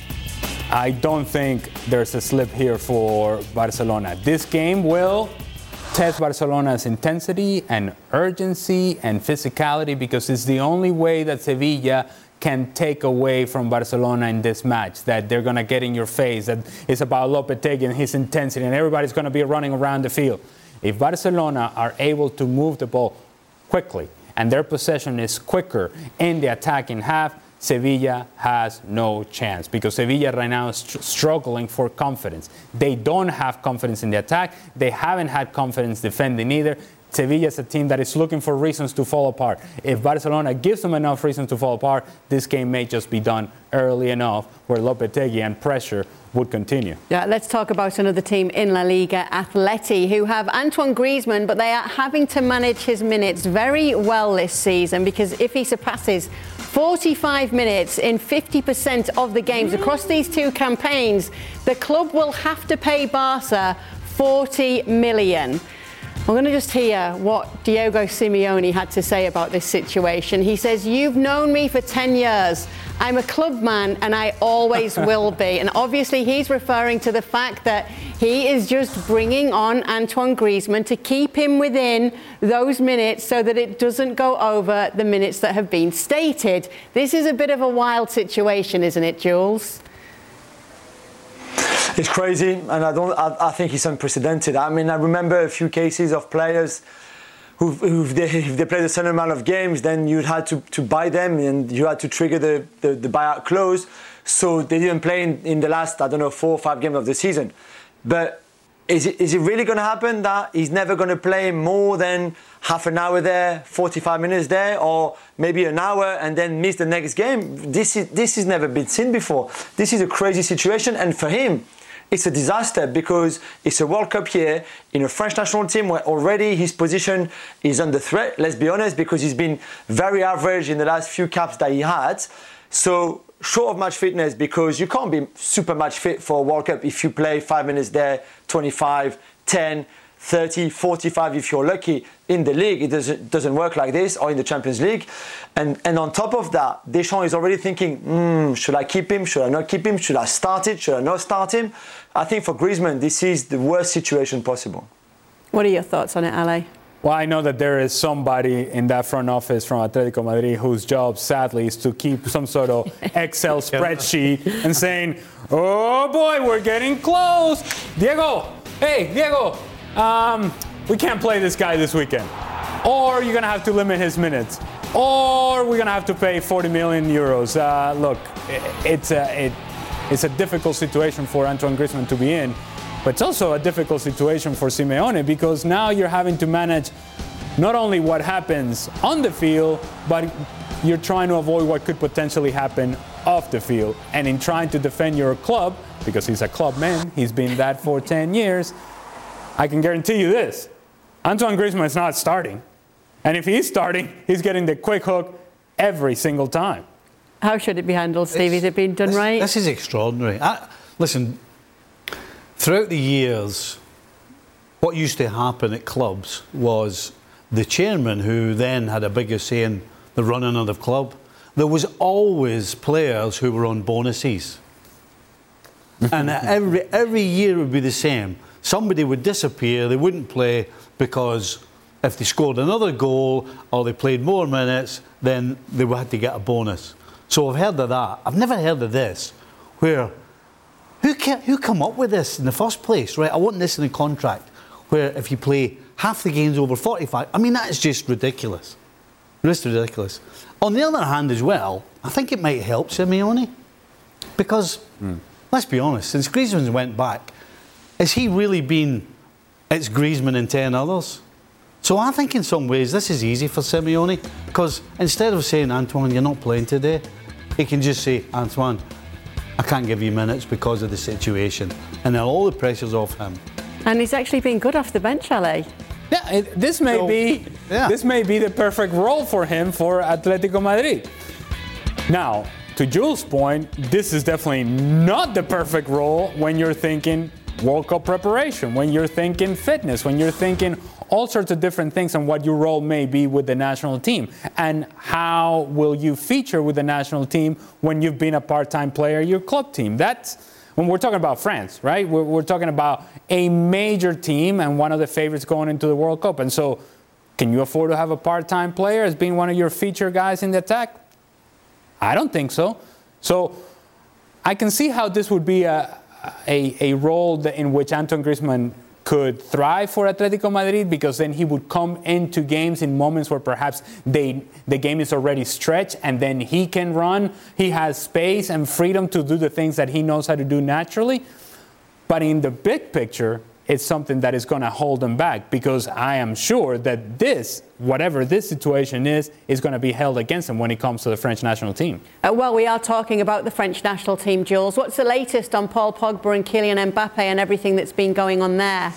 Speaker 6: I don't think there's a slip here for Barcelona. This game will test Barcelona's intensity and urgency and physicality, because it's the only way that Sevilla can take away from Barcelona in this match, that they're going to get in your face, that it's about Lopetegui and his intensity, and everybody's going to be running around the field. If Barcelona are able to move the ball quickly and their possession is quicker in the attacking half, Sevilla has no chance, because Sevilla right now is str- struggling for confidence. They don't have confidence in the attack. They haven't had confidence defending either. Sevilla is a team that is looking for reasons to fall apart. If Barcelona gives them enough reasons to fall apart, this game may just be done early enough where Lopetegui and pressure would continue.
Speaker 4: Yeah, let's talk about another team in La Liga, Atleti, who have Antoine Griezmann, but they are having to manage his minutes very well this season, because if he surpasses forty-five minutes in fifty percent of the games across these two campaigns, the club will have to pay Barca forty million. We're going to just hear what Diego Simeone had to say about this situation. He says, "You've known me for ten years. I'm a club man and I always will be." And obviously he's referring to the fact that he is just bringing on Antoine Griezmann to keep him within those minutes so that it doesn't go over the minutes that have been stated. This is a bit of a wild situation, isn't it, Jules?
Speaker 5: It's crazy, and I don't. I, I think it's unprecedented. I mean, I remember a few cases of players who, who if, they, if they played a certain amount of games, then you had to, to buy them, and you had to trigger the, the, the buyout clause. So they didn't play in, in the last, I don't know, four or five games of the season. But is it, is it really going to happen that he's never going to play more than half an hour there, forty-five minutes there, or maybe an hour and then miss the next game? This is this has never been seen before. This is a crazy situation, and for him, it's a disaster because it's a World Cup year in a French national team where already his position is under threat, let's be honest, because he's been very average in the last few caps that he had. So short of match fitness, because you can't be super match fit for a World Cup if you play five minutes there, twenty-five, ten, thirty, forty-five if you're lucky. In the league, it doesn't, doesn't work like this, or in the Champions League. And, and on top of that, Deschamps is already thinking, mm, should I keep him? Should I not keep him? Should I start it? Should I not start him? I think for Griezmann, this is the worst situation possible.
Speaker 4: What are your thoughts on it, Ale?
Speaker 6: Well, I know that there is somebody in that front office from Atletico Madrid whose job, sadly, is to keep some sort of Excel spreadsheet and saying, "Oh boy, we're getting close. Diego, hey, Diego, um, we can't play this guy this weekend. Or you're going to have to limit his minutes. Or we're going to have to pay forty million euros. Uh, look, it's a, it, it's a difficult situation for Antoine Griezmann to be in. But it's also a difficult situation for Simeone because now you're having to manage not only what happens on the field, but you're trying to avoid what could potentially happen off the field. And in trying to defend your club, because he's a club man, he's been that for ten years, I can guarantee you this. Antoine Griezmann is not starting. And if he's starting, he's getting the quick hook every single time.
Speaker 4: How should it be handled, Steve? Has it been done
Speaker 7: this,
Speaker 4: right?
Speaker 7: This is extraordinary. I, listen, throughout the years, what used to happen at clubs was the chairman, who then had a bigger say in the running of the club, there was always players who were on bonuses. And every, every year it would be the same. Somebody would disappear, they wouldn't play because if they scored another goal or they played more minutes, then they had to get a bonus. So I've heard of that. I've never heard of this, where who can, who come up with this in the first place, right? I want this in the contract, where if you play half the games over forty-five, I mean, that is just ridiculous. Just ridiculous. On the other hand as well, I think it might help Simeone, because, mm. let's be honest, since Griezmann went back, has he really been, it's Griezmann and ten others? So I think in some ways this is easy for Simeone, because instead of saying, Antoine, you're not playing today, he can just say, Antoine, I can't give you minutes because of the situation. And then all the pressure's off him.
Speaker 4: And he's actually been good off the bench, Ale.
Speaker 6: Yeah, it, this may so, be yeah. this may be the perfect role for him for Atletico Madrid. Now, to Jules' point, this is definitely not the perfect role when you're thinking World Cup preparation, when you're thinking fitness, when you're thinking all sorts of different things and what your role may be with the national team. And how will you feature with the national team when you've been a part-time player, your club team? That's when we're talking about France, right? We're, we're talking about a major team and one of the favorites going into the World Cup. And so can you afford to have a part-time player as being one of your feature guys in the attack? I don't think so. So I can see how this would be a, a, a role that in which Antoine Griezmann could thrive for Atletico Madrid, because then he would come into games in moments where perhaps they, the game is already stretched and then he can run. He has space and freedom to do the things that he knows how to do naturally. But in the big picture, it's something that is going to hold him back, because I am sure that this, whatever this situation is, is going to be held against him when it comes to the French national team.
Speaker 4: Uh, well, we are talking about the French national team, Jules. What's the latest on Paul Pogba and Kylian Mbappe and everything that's been going on there?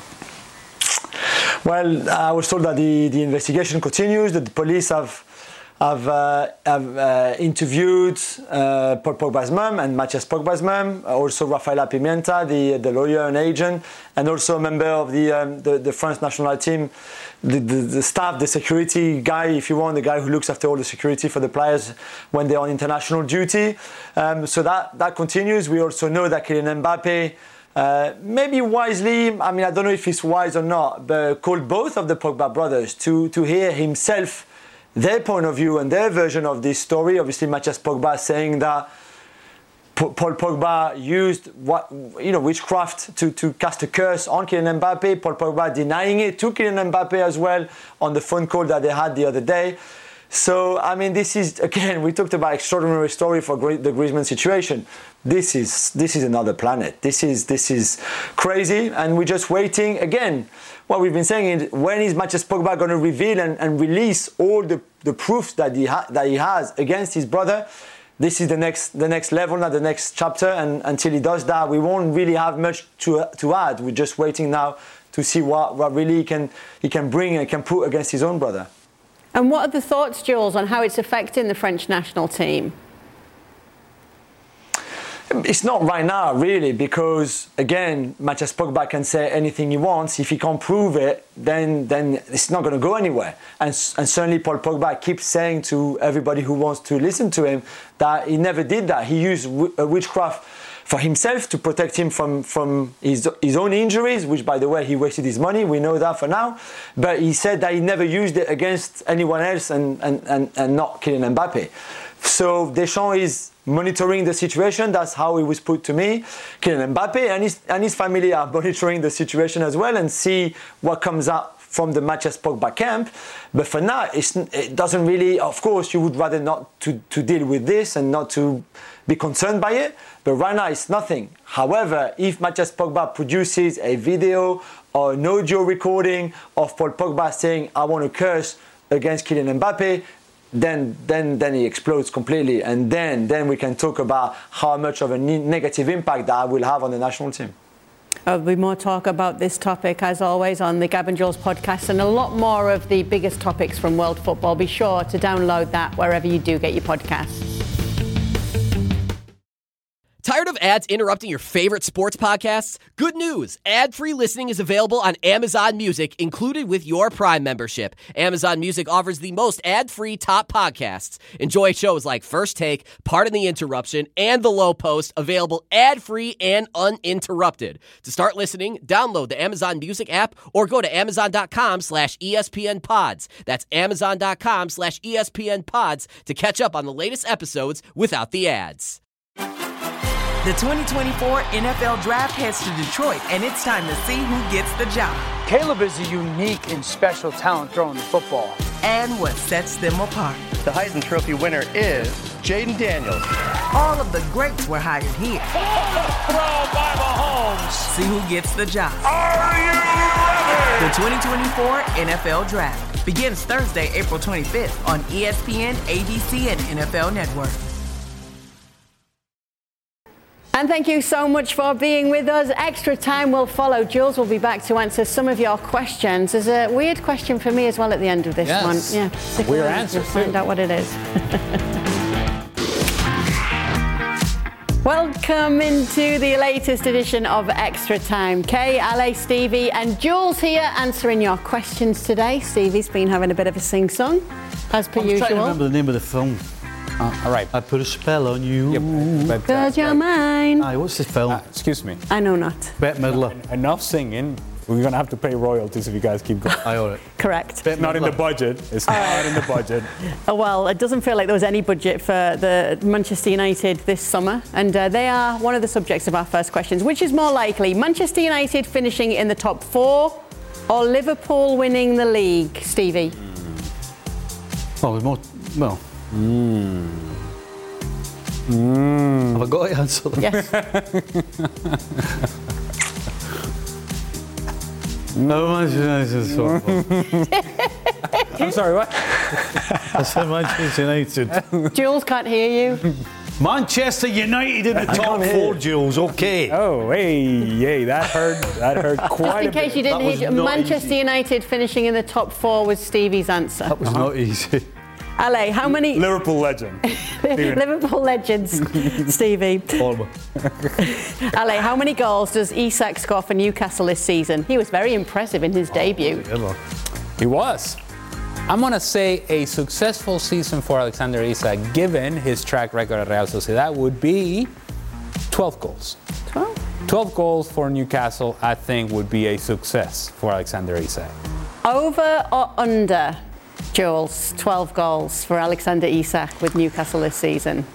Speaker 5: Well, I was told that the, the investigation continues, that the police have I've, uh, I've uh, interviewed uh, Paul Pogba's mum and Mathias Pogba's mum, also Rafaela Pimienta, the, the lawyer and agent, and also a member of the, um, the, the France national team, the, the, the staff, the security guy, if you want, the guy who looks after all the security for the players when they're on international duty. Um, so that, that continues. We also know that Kylian Mbappe, Uh, maybe wisely, I mean, I don't know if it's wise or not, but called both of the Pogba brothers to, to hear himself, their point of view and their version of this story. Obviously, Mathias Pogba saying that P- Paul Pogba used what you know witchcraft to, to cast a curse on Kylian Mbappe. Paul Pogba denying it to Kylian Mbappe as well on the phone call that they had the other day. So, I mean, this is, again, we talked about extraordinary story for the Griezmann situation. This is this is another planet. This is this is crazy, and we're just waiting. Again, what we've been saying is, when is Mathias Pogba going to reveal and, and release all the, the proofs that he ha- that he has against his brother? This is the next the next level, not the next chapter, and until he does that, we won't really have much to to add. We're just waiting now to see what, what really he can he can bring and can put against his own brother.
Speaker 4: And what are the thoughts, Jules, on how it's affecting the French national team?
Speaker 5: It's not right now, really, because, again, Mathias Pogba can say anything he wants. If he can't prove it, then then it's not going to go anywhere. And, and certainly Paul Pogba keeps saying to everybody who wants to listen to him that he never did that. He used w- witchcraft for himself to protect him from, from his, his own injuries, which, by the way, he wasted his money. We know that for now. But he said that he never used it against anyone else and, and, and, and not Kylian Mbappe. So Deschamps is monitoring the situation. That's how it was put to me. Kylian Mbappe and his, and his family are monitoring the situation as well and see what comes out from the Mathias Pogba camp. But for now, it's, it doesn't really, of course, you would rather not to, to deal with this and not to be concerned by it. But right now, it's nothing. However, if Mathias Pogba produces a video or an audio recording of Paul Pogba saying, I want to curse against Kylian Mbappe, then then then he explodes completely. And then, then we can talk about how much of a ne- negative impact that will have on the national team.
Speaker 4: There'll be more talk about this topic, as always, on the Gab and Jules podcast, and a lot more of the biggest topics from world football. Be sure to download that wherever you do get your podcasts.
Speaker 11: Tired of ads interrupting your favorite sports podcasts? Good news! Ad-free listening is available on Amazon Music, included with your Prime membership. Amazon Music offers the most ad-free top podcasts. Enjoy shows like First Take, Pardon the Interruption, and The Low Post, available ad-free and uninterrupted. To start listening, download the Amazon Music app or go to amazon.com slash ESPN pods. That's amazon.com slash ESPN pods to catch up on the latest episodes without the ads.
Speaker 12: The twenty twenty-four N F L Draft heads to Detroit, and it's time to see who gets the job.
Speaker 13: Caleb is a unique and special talent throwing the football.
Speaker 12: And what sets them apart.
Speaker 14: The Heisman Trophy winner is Jaden Daniels.
Speaker 12: All of the greats were hired here.
Speaker 13: Throw by Mahomes.
Speaker 12: See who gets the job.
Speaker 13: Are you ready?
Speaker 12: The twenty twenty-four N F L Draft begins Thursday, April twenty-fifth on E S P N, A B C, and N F L Network.
Speaker 4: And thank you so much for being with us. Extra time will follow. Jules will be back to answer some of your questions. There's a weird question for me as well at the end of this
Speaker 6: yes.
Speaker 4: one. Yeah, stick
Speaker 6: weird
Speaker 4: around,
Speaker 6: answer.
Speaker 4: We'll find out what it is. Welcome into the latest edition of Extra Time. Kay, Ale, Stevie, and Jules here answering your questions today. Stevie's been having a bit of a sing-song, as per
Speaker 7: I'm
Speaker 4: usual.
Speaker 7: trying to remember the name of the film.
Speaker 6: Uh, all right.
Speaker 7: I put a spell on you.
Speaker 6: Yep. But, uh,
Speaker 4: Cause you're mine.
Speaker 7: Aye, what's the film?
Speaker 6: Uh, excuse me.
Speaker 4: I know not.
Speaker 7: Bette Midler.
Speaker 6: Enough singing. We're going to have to pay royalties if you guys keep going.
Speaker 7: I own it.
Speaker 4: Correct.
Speaker 6: It's not in the budget. It's not right. in the budget.
Speaker 4: Oh, well, it doesn't feel like there was any budget for the Manchester United this summer. And uh, they are one of the subjects of our first questions. Which is more likely, Manchester United finishing in the top four or Liverpool winning the league, Stevie?
Speaker 7: Mm. Well, more, well.
Speaker 6: Mm.
Speaker 7: Mm. Have I got to answer that?
Speaker 4: Yes.
Speaker 7: No, Manchester United.
Speaker 6: I'm sorry, what?
Speaker 7: I said Manchester United.
Speaker 4: Jules can't hear you.
Speaker 7: Manchester United in the I top four, Jules. Okay.
Speaker 6: Oh, hey, hey, that hurt. That hurt quite
Speaker 4: Just in case
Speaker 6: a bit.
Speaker 4: you didn't
Speaker 7: That
Speaker 4: hear,
Speaker 7: was not
Speaker 4: Manchester
Speaker 7: easy.
Speaker 4: United finishing in the top four was Stevie's answer.
Speaker 7: That was not easy.
Speaker 4: Ale, how many...
Speaker 6: Liverpool legend.
Speaker 4: Liverpool legends, Stevie.
Speaker 7: Horrible.
Speaker 4: Ale, how many goals does Isak score for Newcastle this season? He was very impressive in his debut.
Speaker 6: He was. I'm going to say a successful season for Alexander Isak, given his track record at Real Sociedad, would be twelve goals.
Speaker 4: twelve?
Speaker 6: twelve goals for Newcastle, I think, would be a success for Alexander Isak.
Speaker 4: Over or under, Jules, twelve goals for Alexander Isak with Newcastle this season?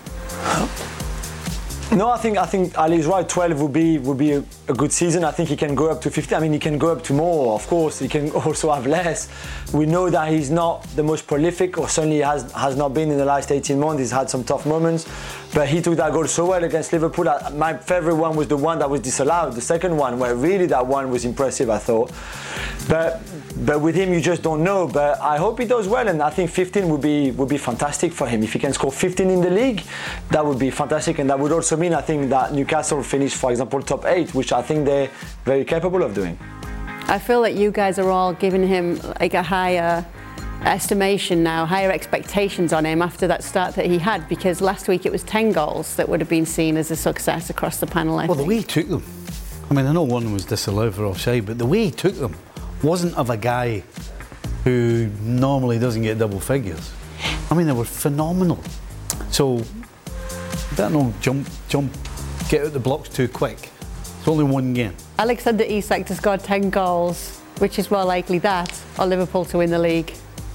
Speaker 5: No, I think I think Ali's right. twelve would be would be a, a good season. I think he can go up to fifteen. I mean, he can go up to more. Of course, he can also have less. We know that he's not the most prolific, or certainly has has not been in the last eighteen months. He's had some tough moments, but he took that goal so well against Liverpool. My favorite one was the one that was disallowed, the second one, where really that one was impressive, I thought. But but with him, you just don't know. But I hope he does well, and I think fifteen would be would be fantastic for him. If he can score fifteen in the league, that would be fantastic, and that would also mean, I think, that Newcastle finish, for example, top eight, which I think they're very capable of doing.
Speaker 4: I feel that you guys are all giving him like a higher estimation now, higher expectations on him after that start that he had, because last week it was ten goals that would have been seen as a success across the panel, I
Speaker 7: Well,
Speaker 4: think.
Speaker 7: the way he took them, I mean, I know one was disallowed for offside, but the way he took them wasn't of a guy who normally doesn't get double figures. I mean, they were phenomenal. So, don't know, jump, jump, get out the blocks too quick. It's only one game.
Speaker 4: Alexander Isak to score ten goals, which is more likely that, or Liverpool to win the league.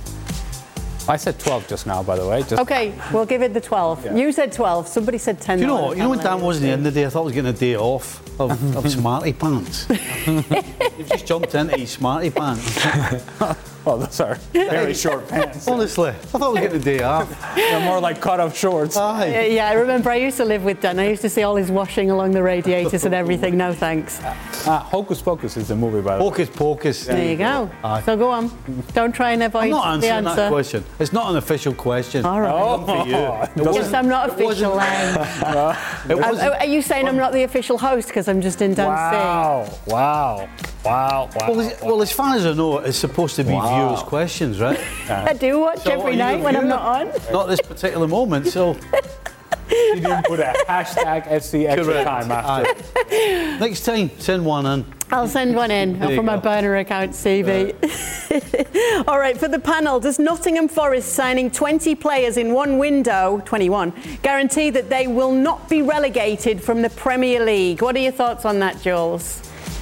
Speaker 6: I said twelve just now, by the way. Just
Speaker 4: Okay, we'll give it the twelve.
Speaker 6: Yeah.
Speaker 4: You said twelve, somebody said ten.
Speaker 7: Do you know what? You know when Dan wasn't in the day, I thought I was getting a day off of, of smarty pants. You've just jumped into his smarty pants.
Speaker 6: Well, those are very short pants.
Speaker 7: Honestly, I thought I was getting a day off.
Speaker 6: They're more like cut-off shorts.
Speaker 4: Yeah, yeah, I remember I used to live with Dan. I used to see all his washing along the radiators and everything. No thanks.
Speaker 6: Uh, Hocus Pocus is the movie, by the way.
Speaker 7: Hocus Pocus.
Speaker 4: There you go.
Speaker 7: Aye.
Speaker 4: So go on. Don't try and avoid
Speaker 7: I'm not
Speaker 4: the
Speaker 7: answering
Speaker 4: answer.
Speaker 7: that question. It's not an official question.
Speaker 4: All right.
Speaker 7: Oh, for you. It
Speaker 4: Yes, I'm not official. um,
Speaker 7: It
Speaker 4: um,
Speaker 7: wasn't-
Speaker 4: are you saying I'm not the official host because I'm just in Dan's
Speaker 6: Wow, wow, wow, wow.
Speaker 7: Well, as, well, as far as I know, it's supposed to be
Speaker 6: Wow.
Speaker 7: viewers' questions, right?
Speaker 4: thing. I do watch
Speaker 7: So
Speaker 4: every
Speaker 7: are you
Speaker 4: night when I'm
Speaker 7: viewing
Speaker 4: not on.
Speaker 7: it? Not this particular moment, so.
Speaker 6: You didn't put a hashtag F C extra
Speaker 7: Correct.
Speaker 6: time after.
Speaker 7: Aye. Next time, send one in.
Speaker 4: I'll send one in
Speaker 7: There you
Speaker 4: from my
Speaker 7: go.
Speaker 4: burner account, C V. All right, for the panel, does Nottingham Forest signing twenty players in one window, twenty-one, guarantee that they will not be relegated from the Premier League? What are your thoughts on that, Jules?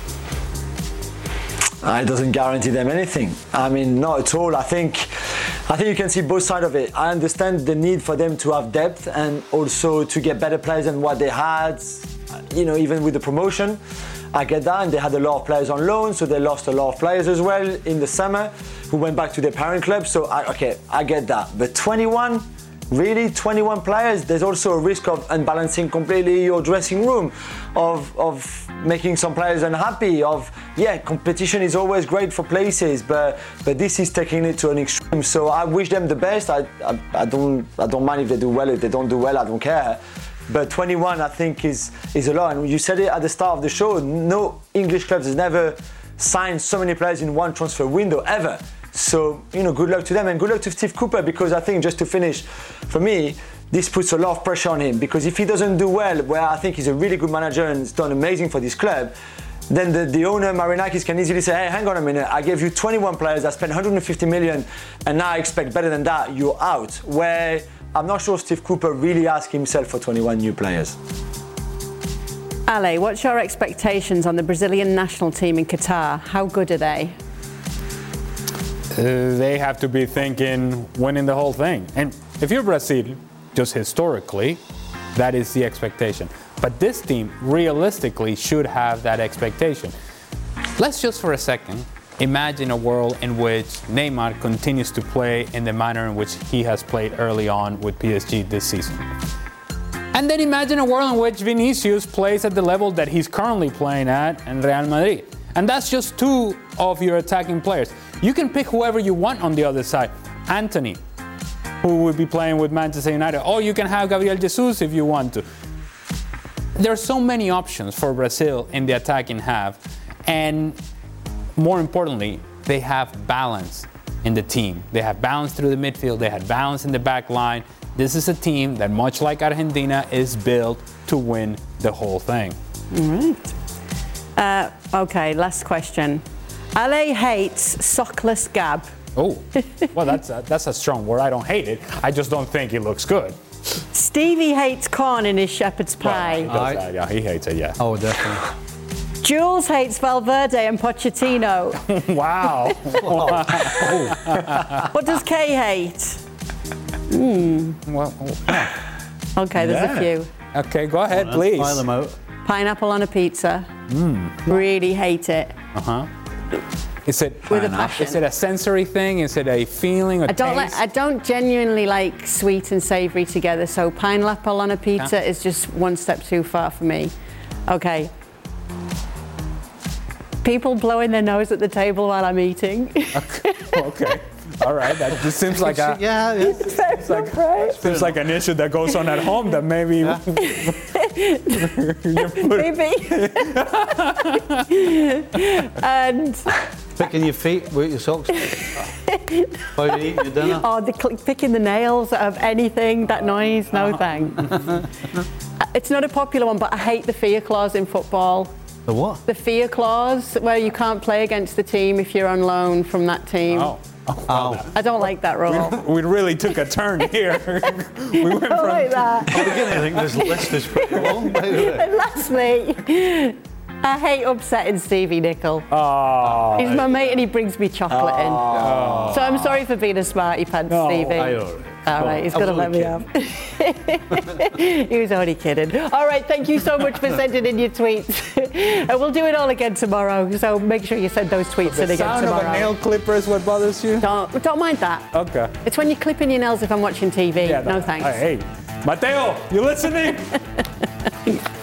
Speaker 5: Uh, it doesn't guarantee them anything. I mean, not at all. I think, I think you can see both sides of it. I understand the need for them to have depth and also to get better players than what they had. You know, even with the promotion, I get that. And they had a lot of players on loan, so they lost a lot of players as well in the summer who went back to their parent club. So I, okay, I get that. But twenty-one. Really, twenty-one players, there's also a risk of unbalancing completely your dressing room, of, of making some players unhappy, of, yeah, competition is always great for places, but but this is taking it to an extreme. So I wish them the best. I, I, I, don't, I don't mind if they do well. If they don't do well, I don't care. But twenty-one, I think, is, is a lot. And you said it at the start of the show, no English clubs has never signed so many players in one transfer window, ever. So, you know, good luck to them and good luck to Steve Cooper, because I think, just to finish, for me, this puts a lot of pressure on him, because if he doesn't do well, where I think he's a really good manager and has done amazing for this club, then the, the owner, Marinakis, can easily say, hey, hang on a minute, I gave you twenty-one players, I spent one hundred fifty million, and now I expect better than that, you're out. Where I'm not sure Steve Cooper really asked himself for twenty-one new players.
Speaker 4: Ale, what's your expectations on the Brazilian national team in Qatar? How good are they?
Speaker 6: Uh, they have to be thinking winning the whole thing. And if you're Brazil, just historically, that is the expectation. But this team realistically should have that expectation. Let's just for a second imagine a world in which Neymar continues to play in the manner in which he has played early on with P S G this season. And then imagine a world in which Vinicius plays at the level that he's currently playing at in Real Madrid. And that's just two of your attacking players. You can pick whoever you want on the other side. Anthony, who would be playing with Manchester United. Or you can have Gabriel Jesus if you want to. There are so many options for Brazil in the attacking half. And more importantly, they have balance. in the team. They have balance through the midfield. They had balance in the back line. This is a team that, much like Argentina, is built to win the whole thing.
Speaker 4: All right. Uh, okay, last question. Ale hates sockless Gab.
Speaker 6: Oh, well, that's a, that's a strong word. I don't hate it. I just don't think it looks good.
Speaker 4: Stevie hates corn in his shepherd's pie.
Speaker 6: Well, he does that, yeah, he hates it, yeah.
Speaker 7: Oh, definitely.
Speaker 4: Jules hates Valverde and Pochettino.
Speaker 6: Wow.
Speaker 4: What does Kay hate? Hmm.
Speaker 6: Well,
Speaker 4: okay, there's
Speaker 6: yeah.
Speaker 4: a few.
Speaker 6: Okay, go ahead,
Speaker 7: on,
Speaker 6: please.
Speaker 7: File them out.
Speaker 4: Pineapple on a pizza.
Speaker 6: Mm.
Speaker 4: Really hate it.
Speaker 6: Uh-huh. Is it,
Speaker 4: With a passion.
Speaker 6: Is it a sensory thing? Is it a feeling? A
Speaker 4: I don't
Speaker 6: taste?
Speaker 4: like. I don't genuinely like sweet and savoury together. So pineapple on a pizza
Speaker 6: Yeah.
Speaker 4: is just one step too far for me. Okay. People blowing their nose at the table while I'm eating.
Speaker 6: Okay. okay. All right. That just seems like a
Speaker 7: yeah, yeah.
Speaker 6: seems like, seems like an issue that goes on at home that maybe yeah.
Speaker 4: Maybe. And
Speaker 7: picking your feet with your socks. How you eat your dinner?
Speaker 4: Oh, the cl- picking the nails of anything, that noise, no thanks. It's not a popular one, but I hate the fear clause in football.
Speaker 7: The what?
Speaker 4: The fear clause, where you can't play against the team if you're on loan from that team.
Speaker 6: Oh. Oh,
Speaker 7: oh.
Speaker 4: I don't like that rule.
Speaker 6: We, we really took a turn here. we went
Speaker 4: I don't
Speaker 6: from
Speaker 4: like that.
Speaker 7: At the beginning, I think this list is pretty long, by the way.
Speaker 4: And lastly, I hate upsetting Stevie Nicol.
Speaker 6: Oh.
Speaker 4: He's my mate and he brings me chocolate
Speaker 6: Oh.
Speaker 4: in. So I'm sorry for being a smarty pants,
Speaker 6: No,
Speaker 4: Stevie.
Speaker 7: I know.
Speaker 4: All right, he's
Speaker 7: I
Speaker 4: going to
Speaker 7: was
Speaker 4: let me
Speaker 7: only
Speaker 4: have. He was only kidding. All right, thank you so much for sending in your tweets. And we'll do it all again tomorrow, so make sure you send those tweets
Speaker 6: The
Speaker 4: in again
Speaker 6: sound
Speaker 4: tomorrow.
Speaker 6: of a nail clipper is what bothers you?
Speaker 4: Don't, don't mind that.
Speaker 6: Okay.
Speaker 4: It's when you're clipping your nails if I'm watching T V.
Speaker 6: Yeah,
Speaker 4: no
Speaker 6: that-
Speaker 4: thanks.
Speaker 6: Hey, Mateo, you listening?